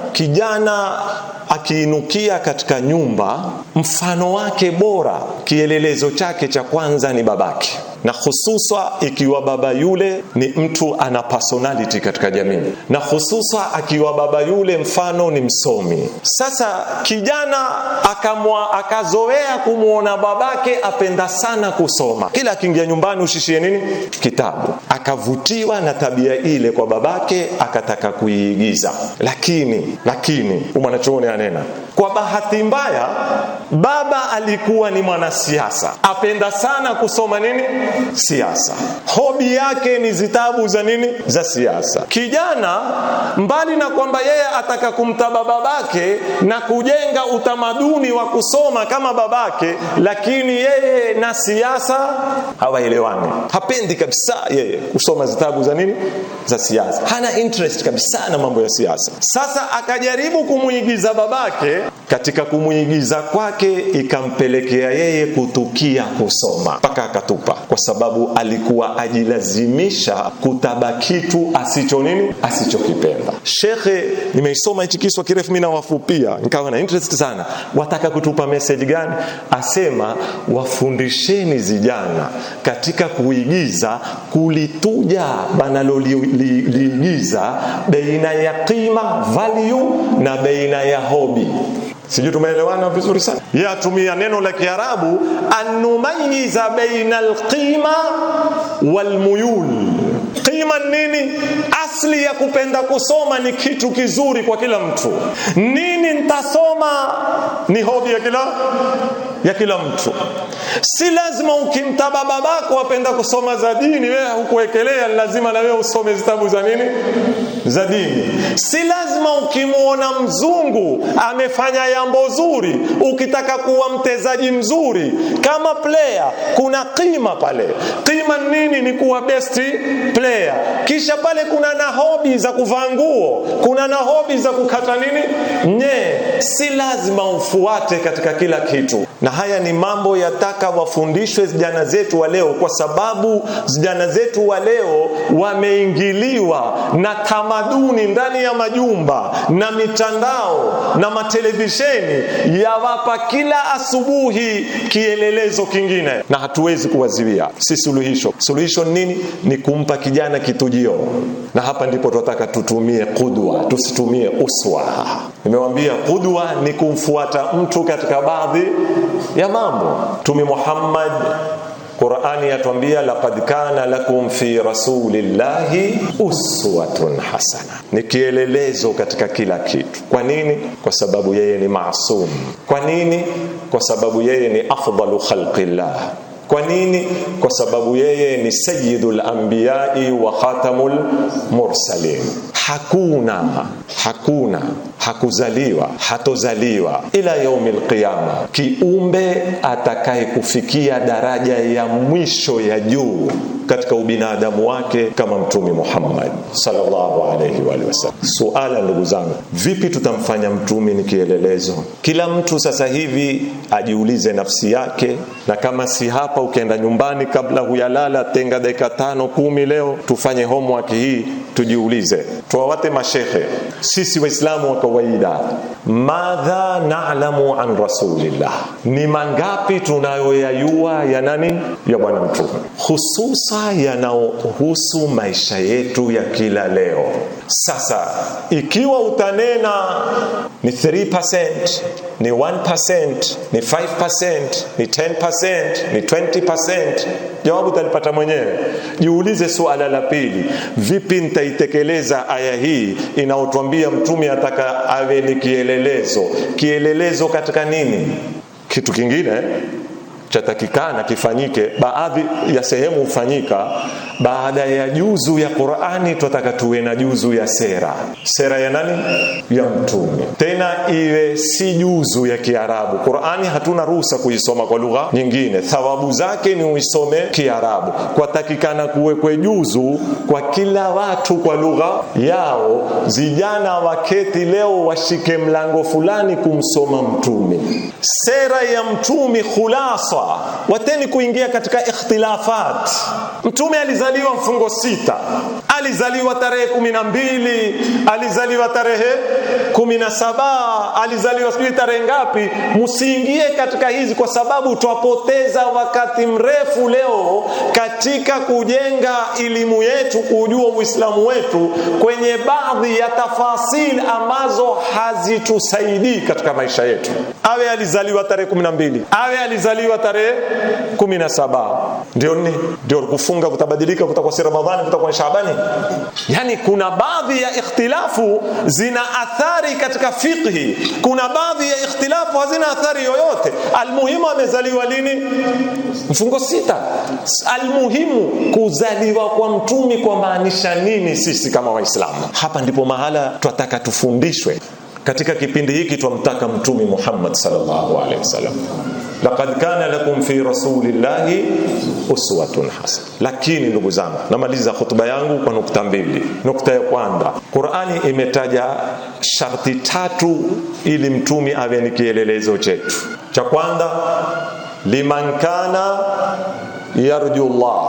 kijana akiinukia katika nyumba, mfano wake bora, kielelezo chake cha kwanza ni babake, na hususa ikiwa baba yule ni mtu ana personality katika jamii, na hususa akiwa baba yule mfano ni msomi. Sasa kijana akamwa akazoea kumuona babake apenda sana kusoma, kila akiingia nyumbani ushishie nini? Kitabu. Akavutiwa na tabia ile kwa babake, akataka kuiigiza. Lakini lakini mwanachuoni anena, kwa bahati mbaya baba alikuwa ni mwanasiasa, apenda sana kusoma nini? Siasa. Hobi yake ni zitabu za nini? Za siasa. Kijana mbali na kwamba yeye ataka kumtaba babake na kujenga utamaduni wa kusoma kama babake, lakini yeye na siasa hawaelewani. Hapendi kabisa yeye kusoma zitabu za nini? Za siasa. Hana interest kabisa na mambo ya siasa. Sasa akajaribu kumuigiza babake, katika kumuigiza kwake ikampelekea yeye kutukia kusoma mpaka akatupa, kwa sababu alikuwa ajilazimisha kutaba kitu asicho nini? Asichokipenda. Shekhe, nimeisoma hichi kiswa kirefu mimi na wafupia, nikawa na interest sana. Wataka kutupa message gani? Asema wafundisheni vijana katika kuigiza kulituja banaloliigiza baina ya qima value na baina ya hobby. Sijui tumeelewana vizuri sana. Yeye atumia neno la Kiarabu anumayiza baina alqima walmuyul. Qima nini? Asli ya kupenda kusoma ni kitu kizuri kwa kila mtu. Nini nitasoma ni hobi ya kila ya kila mtu. Si lazima ukimtaba babako apenda kusoma za dini, wewe hukuwekelea lazima na wewe usome vitabu za nini? Za dini. Si lazima ukimuona mzungu amefanya jambo zuri ukitaka kuwa mtezaji mzuri kama player, kuna qima pale. Qima nini? Ni kuwa best player. Kisha pale kuna na hobi za kuvaa nguo, kuna na hobi za kukata nini? Nye. Si lazima ufuate katika kila kitu. Na haya ni mambo yataka wafundishwe vijana zetu wa leo, kwa sababu vijana zetu wa leo wameingiliwa na tamaduni ndani ya majumba na mitandao na matelevisheni, yawapa kila asubuhi kielelezo kingine, na hatuwezi kuwaziwia. Si suluhisho. Suluhisho nini? Ni kumpa kijana kitujio. Na hapa ndipo tunataka tutumie qudwa, tusitumie uswa. Nimewaambia qudwa ni kumfuata mtu katika baadhi ya mambo. Mtume Muhammad, Qur'ani yatuambia laqad kana lakum fi rasulillahi uswatun hasana, ni kielelezo katika kila kitu. Kwa nini? Kwa sababu yeye ni maasum. Kwa nini? Kwa sababu yeye ni afdalu khalqillah. Kwa nini? Kwa sababu yeye ni sayyidul anbiya'i wa khatamul mursalin. Hakuna hakuna hakuzaliwa hatozaliwa ila yaumil qiyama kiumbe atakaye kufikia daraja ya mwisho ya juu katika ubinadamu wake kama Mtume Muhammad sallallahu alayhi wa sallam. Suala ndugu zangu, vipi tutamfanya mtume ni kielelezo? Kila mtu sasa hivi ajiulize nafsi yake, na kama si hapa ukienda nyumbani kabla huyalala tenga dakika tano kumi leo tufanye homework hii, tujiulize. Tuwawate mashehe sisi waislamu wa kawaida, madha na'lamu an rasulillah, ni mangapi tunayoyajua ya nani? Ya bwana mtume, hususa yanayohusu maisha yetu ya kila leo. Sasa ikiwa utanena ni three percent, ni one percent, ni five percent, ni ten percent, ni twenty percent, Jawabu utalipata mwenyewe. Jiulize suala la pili, vipi nitaitekeleza aya hii inayotuambia mtume ataka awe ni kielelezo? Kielelezo katika nini? Kitu kingine chatakikana kifanyike, baadhi ya sehemu hufanyika baada ya juzu ya Qur'ani. Tunataka tuwe na juzu ya sera. Sera ya nani? Ya mtume. Tena iwe si juzu ya Kiarabu. Qur'ani hatuna ruhusa kuisoma kwa lugha nyingine, thawabu zake ni uisome Kiarabu. Kwa takikana kuwekwe juzu kwa kila watu kwa lugha yao. Vijana waketi leo washike mlango fulani kumsoma mtume. Sera ya mtume khulasa, wateni kuingia katika ikhtilafat. Mtume alizaliwa mfungo sita, alizaliwa tarehe kumi na mbili, alizaliwa tarehe kumi na saba, alizaliwa sijui tarehe ngapi. Msiingie katika hizi, kwa sababu twapoteza wakati mrefu leo katika kujenga elimu yetu, kujua Uislamu wetu kwenye baadhi ya tafasil ambazo hazitusaidii katika maisha yetu. Awe alizaliwa tarehe kumi na mbili, awe alizaliwa tarehe kumi na saba, ndio ni ndio kufunga kutabadilika, kutakuwa si Ramadhani, kutakuwa Shaabani. Yani kuna baadhi ya ikhtilafu zina athari katika fiqhi, kuna baadhi ya ikhtilafu hazina athari yoyote. Almuhimu amezaliwa lini? Mfungo sita. Almuhimu kuzaliwa kwa mtume kwa maanisha nini sisi kama Waislamu? Hapa ndipo mahala tunataka tufundishwe. Katika kipindi hiki tumtaka mtume Muhammad sallallahu alaihi wasallam, laqad kana lakum fi rasulillahi uswatun hasana. Lakini ndugu zangu, namaliza hutuba yangu kwa nukta mbili. Nukta ya kwanza, Qur'ani imetaja sharti tatu ili mtume awe ni kielelezo chetu. Cha kwanza, liman kana yarju Allah.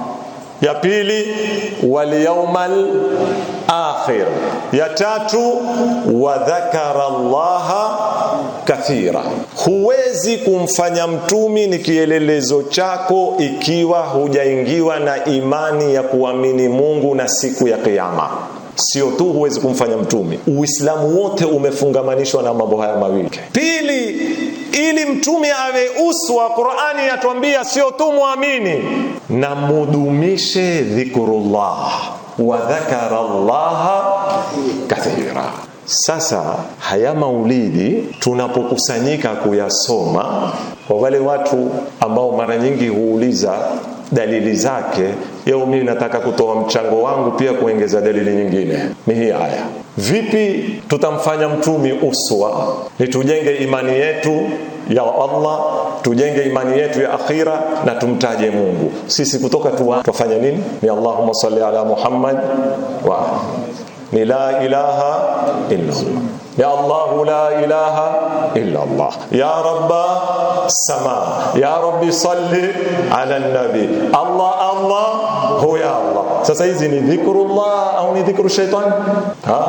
Ya pili, wal yawmal akhir. Ya tatu, wa dhakara Allah kathira. Huwezi kumfanya mtumi ni kielelezo chako ikiwa hujaingiwa na imani ya kuamini Mungu na siku ya kiyama. Sio tu huwezi kumfanya mtumi, Uislamu wote umefungamanishwa na mambo haya mawili. Pili, ili mtume awe uswa, Qur'ani yatuambia sio tu muamini, na mudumishe dhikrullah wa dhakara Allah kathira. Sasa haya maulidi tunapokusanyika kuyasoma, kwa wale watu ambao mara nyingi huuliza dalili zake, leo mimi nataka kutoa mchango wangu pia kuongeza dalili nyingine. Ni hii aya. Vipi tutamfanya mtume uswa? Ni tujenge imani yetu ya Allah, tujenge imani yetu ya akhira, na tumtaje Mungu. Sisi kutoka tu tufanya nini? Ni Allahumma salli ala Muhammad wa ni la ilaha illa Allah, ya Allah la ilaha illa Allah, ya rabba sama, ya rabbi salli ala nabi, Allah Allah huwa ya Allah. Sasa hizi ni dhikrullah au ni dhikru shaitan? Ha?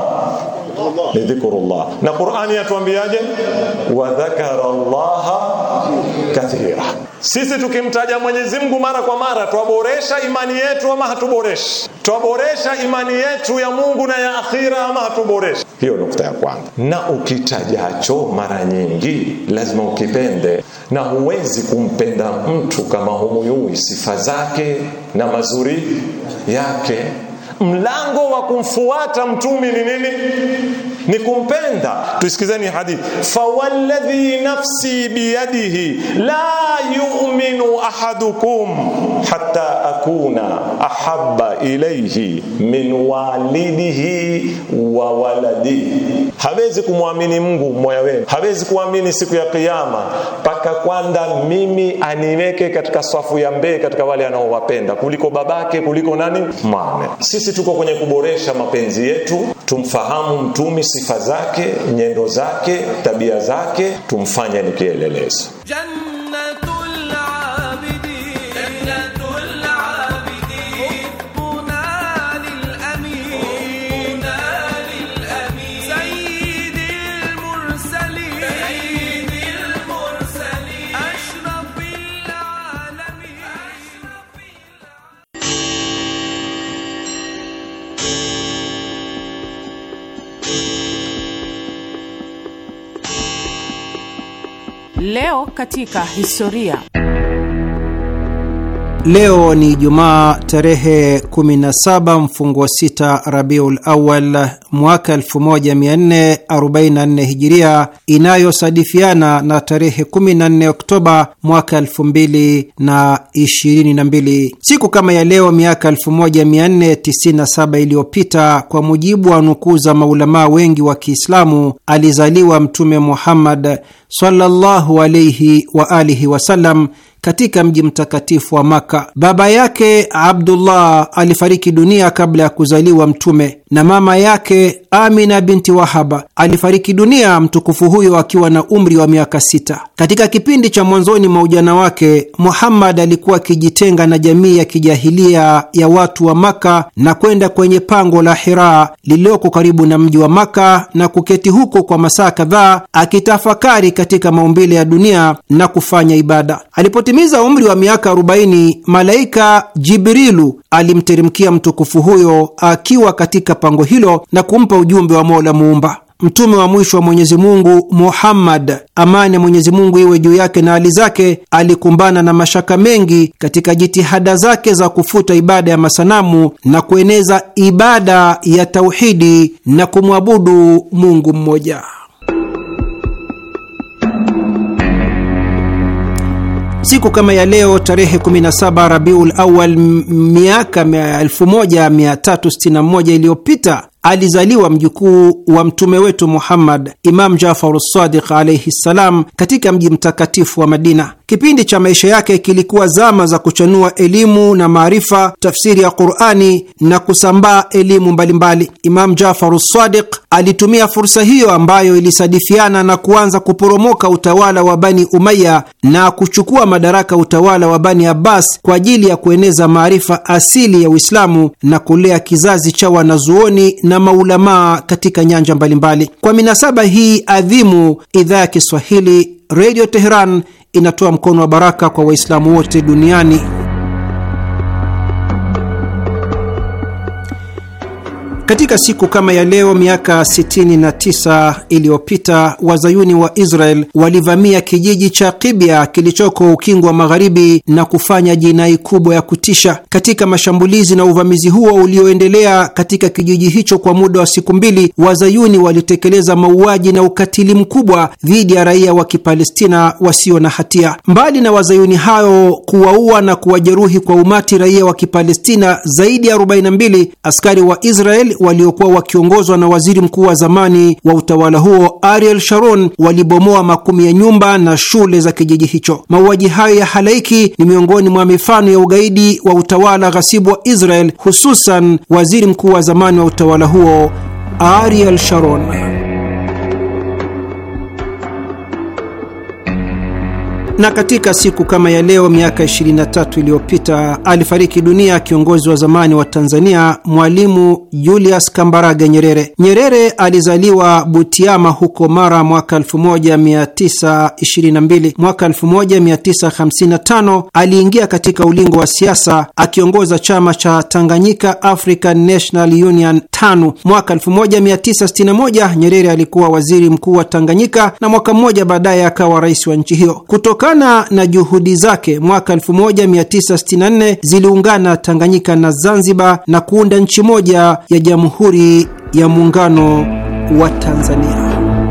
Ni dhikrullah. Na Qur'ani yatuambiaje? Wa dhakara Allah kathira. Sisi tukimtaja Mwenyezi Mungu mara kwa mara tuaboresha imani yetu ama hatuboreshi? Tuaboresha imani yetu ya Mungu na ya akhira ama hatuboreshi? Hiyo nukta ya kwanza. Na ukitajacho mara nyingi lazima ukipende, na huwezi kumpenda mtu kama humuyui sifa zake na mazuri yake. Mlango wa kumfuata mtume ni nini? Ni kumpenda. Tusikizeni hadithi. Fawalladhi nafsi biyadihi la yu'minu ahadukum hatta akuna ahabba ilayhi min walidihi wa waladihi. Hawezi kumwamini Mungu moyo wenu, hawezi kuamini siku ya kiyama paka kwanda mimi aniweke katika safu ya mbele katika wale anaowapenda kuliko babake, kuliko nani? Mame. Sisi tuko kwenye kuboresha mapenzi yetu, tumfahamu mtume, sifa zake, nyendo zake, tabia zake, tumfanye ni kielelezo. Leo katika historia. Leo ni Jumaa tarehe kumi na saba mfunguo sita Rabiul Awal mwaka elfu moja mia nne arobaini na nne Hijiria, inayosadifiana na tarehe kumi na nne Oktoba mwaka elfu mbili na ishirini na mbili. Siku kama ya leo miaka elfu moja mia nne tisini na saba iliyopita, kwa mujibu wa nukuu za maulamaa wengi wa Kiislamu, alizaliwa Mtume Muhammad sallallahu alayhi wa alihi wasallam katika mji mtakatifu wa Maka. Baba yake Abdullah alifariki dunia kabla ya kuzaliwa Mtume, na mama yake Amina binti Wahaba alifariki dunia mtukufu huyo akiwa na umri wa miaka sita. Katika kipindi cha mwanzoni mwa ujana wake, Muhammad alikuwa akijitenga na jamii ya kijahilia ya watu wa Maka na kwenda kwenye pango la Hira lililoko karibu na mji wa Maka na kuketi huko kwa masaa kadhaa akitafakari katika maumbile ya dunia na kufanya ibada. Alipotimiza umri wa miaka arobaini, malaika Jibrilu alimteremkia mtukufu huyo akiwa katika pango hilo na kumpa ujumbe wa Mola Muumba. Mtume wa mwisho wa Mwenyezi Mungu Muhammad, amani ya Mwenyezi Mungu iwe juu yake na hali zake, alikumbana na mashaka mengi katika jitihada zake za kufuta ibada ya masanamu na kueneza ibada ya tauhidi na kumwabudu Mungu mmoja. Siku kama ya leo tarehe kumi na saba Rabiul Awal miaka elfu moja mia tatu sitini na moja iliyopita alizaliwa mjukuu wa mtume wetu Muhammad, Imam Jafar as-Sadiq alayhi salam, katika mji mtakatifu wa Madina. Kipindi cha maisha yake kilikuwa zama za kuchanua elimu na maarifa, tafsiri ya Qur'ani na kusambaa elimu mbalimbali. Imam Jafar as-Sadiq alitumia fursa hiyo ambayo ilisadifiana na kuanza kuporomoka utawala wa Bani Umayya na kuchukua madaraka utawala wa Bani Abbas kwa ajili ya kueneza maarifa asili ya Uislamu na kulea kizazi cha wanazuoni na maulamaa katika nyanja mbalimbali. Kwa minasaba hii adhimu, idhaa ya Kiswahili Radio Tehran inatoa mkono wa baraka kwa Waislamu wote duniani. Katika siku kama ya leo miaka sitini na tisa iliyopita, wazayuni wa Israel walivamia kijiji cha Qibya kilichoko ukingo wa magharibi na kufanya jinai kubwa ya kutisha. Katika mashambulizi na uvamizi huo ulioendelea katika kijiji hicho kwa muda wa siku mbili, wazayuni walitekeleza mauaji na ukatili mkubwa dhidi ya raia wa Kipalestina wasio na hatia. Mbali na wazayuni hao kuwaua na kuwajeruhi kwa umati raia wa Kipalestina zaidi ya arobaini na mbili, askari wa Israel waliokuwa wakiongozwa na waziri mkuu wa zamani wa utawala huo Ariel Sharon walibomoa makumi ya nyumba na shule za kijiji hicho. Mauaji hayo ya halaiki ni miongoni mwa mifano ya ugaidi wa utawala ghasibu wa Israel, hususan waziri mkuu wa zamani wa utawala huo Ariel Sharon. Na katika siku kama ya leo miaka ishirini na tatu iliyopita alifariki dunia kiongozi wa zamani wa Tanzania, Mwalimu Julius Kambarage Nyerere. Nyerere alizaliwa Butiama huko Mara mwaka elfu moja mia tisa ishirini na mbili. Mwaka elfu moja mia tisa hamsini na tano aliingia katika ulingo wa siasa akiongoza chama cha Tanganyika African National Union tano. Mwaka elfu moja mia tisa sitini na moja Nyerere alikuwa waziri mkuu wa Tanganyika na mwaka mmoja baadaye akawa rais wa nchi hiyo. Kutoka na juhudi zake, mwaka elfu moja mia tisa sitini na nne ziliungana Tanganyika na Zanzibar na kuunda nchi moja ya Jamhuri ya Muungano wa Tanzania.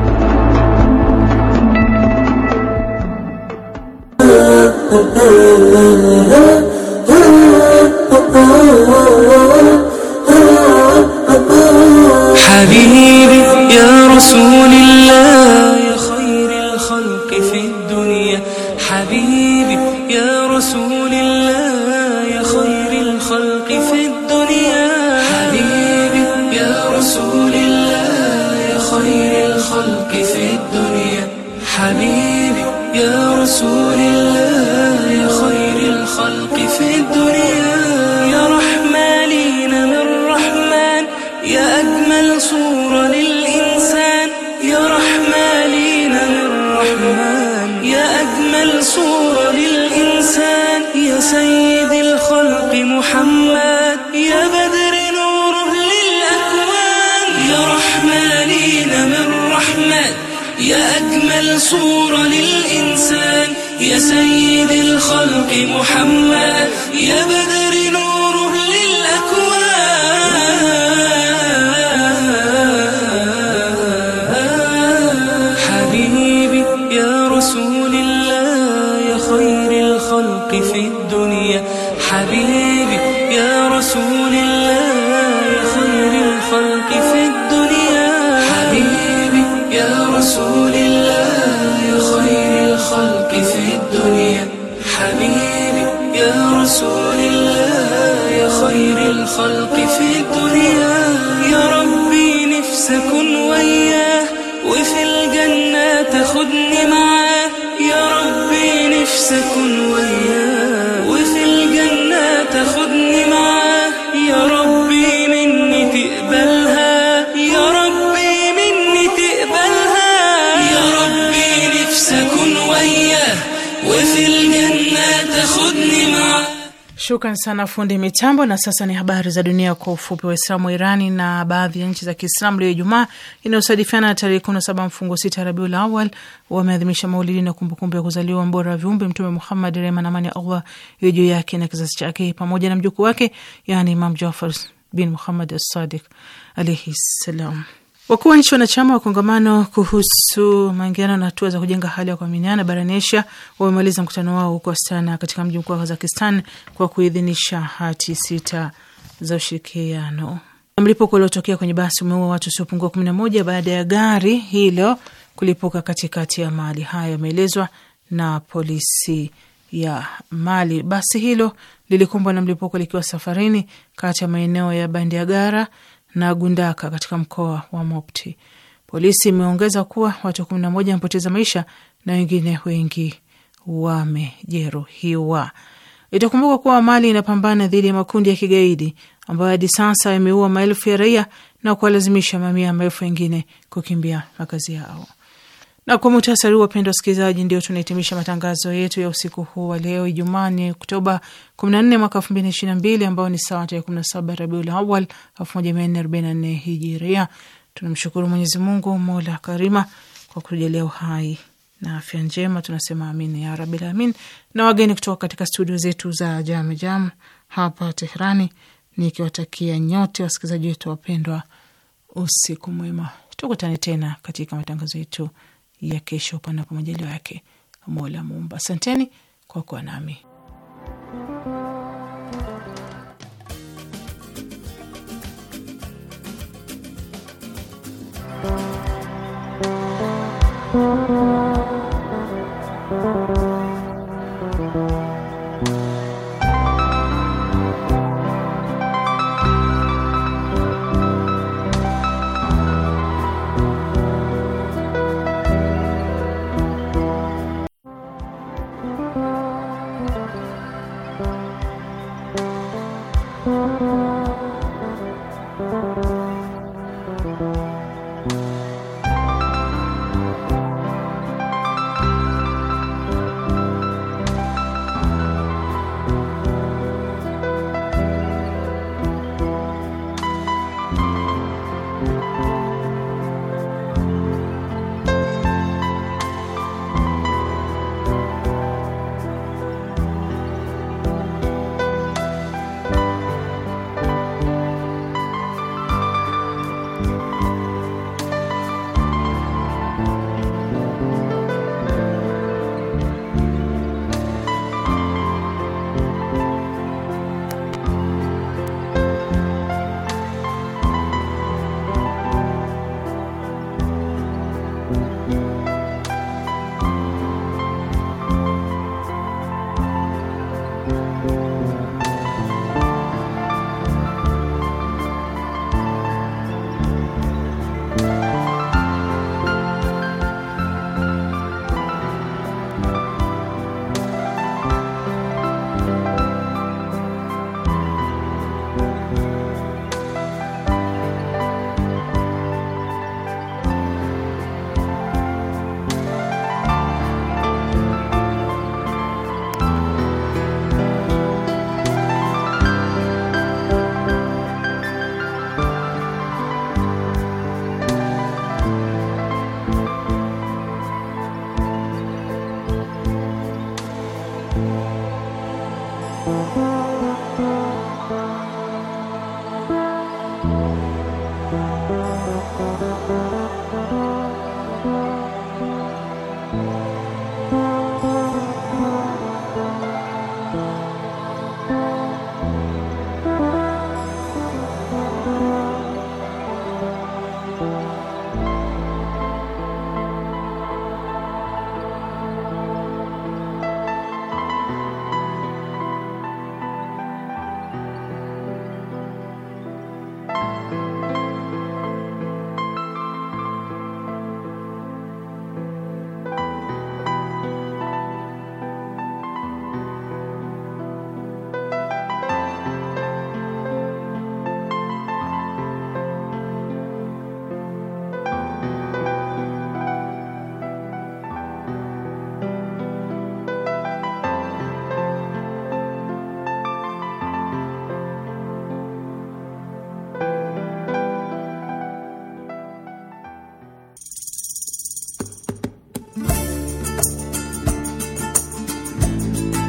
Habibi ya Rasulillah ya khairil khalqi fi dunya, حبيبي يا رسول الله يا خير الخلق في الدنيا، حبيبي يا رسول الله يا خير الخلق في الدنيا، حبيبي يا رسول الله يا خير الخلق في الدنيا. يا رحمانين من رحمن يا أجمل صورة للإنسان، يا رحمانين من رحمن يا أجمل صورة للإنسان، يا سيد الخلق محمد يا بدر نوره للأكوان. يا رحمانين من رحمن يا أجمل صورة للإنسان، يا سيد الخلق محمد يا بدر نوره للأكوان حبيبي يا رسول الله يا خير الخلق في الدنيا حبيبي يا رسول الله يا خير الخلق في الدنيا حبيبي يا رسول الله يا خير الخلق في الدنيا حبيبي يا رسول الله يا خير الخلق في الدنيا يا ربي نفسي أكون وياه وفي الجنة تاخدني معاه يا ربي نفسي أكون وياه وفي الجنة تاخدني معاه يا ربي مني تقبلها يا ربي مني تقبلها يا ربي نفسي أكون وياه وفي الجنة تاخدني معاه. Shukran sana fundi mitambo. Na sasa ni habari za dunia kwa ufupi. Waislamu wa Irani na baadhi ya nchi za Kiislamu leo Ijumaa inayosadifiana na tarehe kumi na saba mfungo sita Rabiul Awwal wameadhimisha maulidi na kumbukumbu ya kuzaliwa mbora wa viumbe Mtume Muhammad, rehma na amani ya Allah iwe juu yake na kizazi chake, pamoja na mjukuu wake, yani Imam Jafar bin Muhammad as-Sadiq alayhi salam. Wakuu wa nchi wanachama wa kongamano kuhusu maingiliano na hatua za kujenga hali ya kuaminiana barani Asia wamemaliza mkutano wao huko Astana katika mji mkuu wa Kazakhstan kwa kuidhinisha hati sita za ushirikiano. Mlipuko uliotokea kwenye basi umeua watu wasiopungua kumi na moja baada ya gari hilo kulipuka katikati ya Mali. Hayo yameelezwa na polisi ya Mali. Basi hilo lilikumbwa na mlipuko likiwa safarini kati ya maeneo ya Bandiagara na Gundaka katika mkoa wa Mopti. Polisi imeongeza kuwa watu kumi na moja wamepoteza maisha na wengine wengi wamejeruhiwa. Itakumbuka kuwa Mali inapambana dhidi ya makundi ya kigaidi ambayo hadi sasa yameua maelfu ya raia na kuwalazimisha mamia maelfu wengine kukimbia makazi yao. Na kwa muhtasari, wapendwa wasikilizaji, ndio tunahitimisha matangazo yetu ya usiku huu wa leo Ijumaa ni Oktoba kumi na nne mwaka elfu mbili ishirini na mbili ambao ni sawa tarehe kumi na saba Rabiul Awwal elfu moja mia nne arobaini na nne Hijiria. Tunamshukuru Mwenyezi Mungu Mola Karima kwa kutujalia uhai na afya njema, tunasema amin ya rabbil alamin. Na wageni kutoka katika studio zetu za Jam Jam hapa Tehrani, nikiwatakia nyote wasikilizaji wetu wapendwa usiku mwema. Tukutane tena katika matangazo yetu ya kesho panapo majaliwa yake Mola Muumba. Asanteni kwa kuwa nami. Thank you.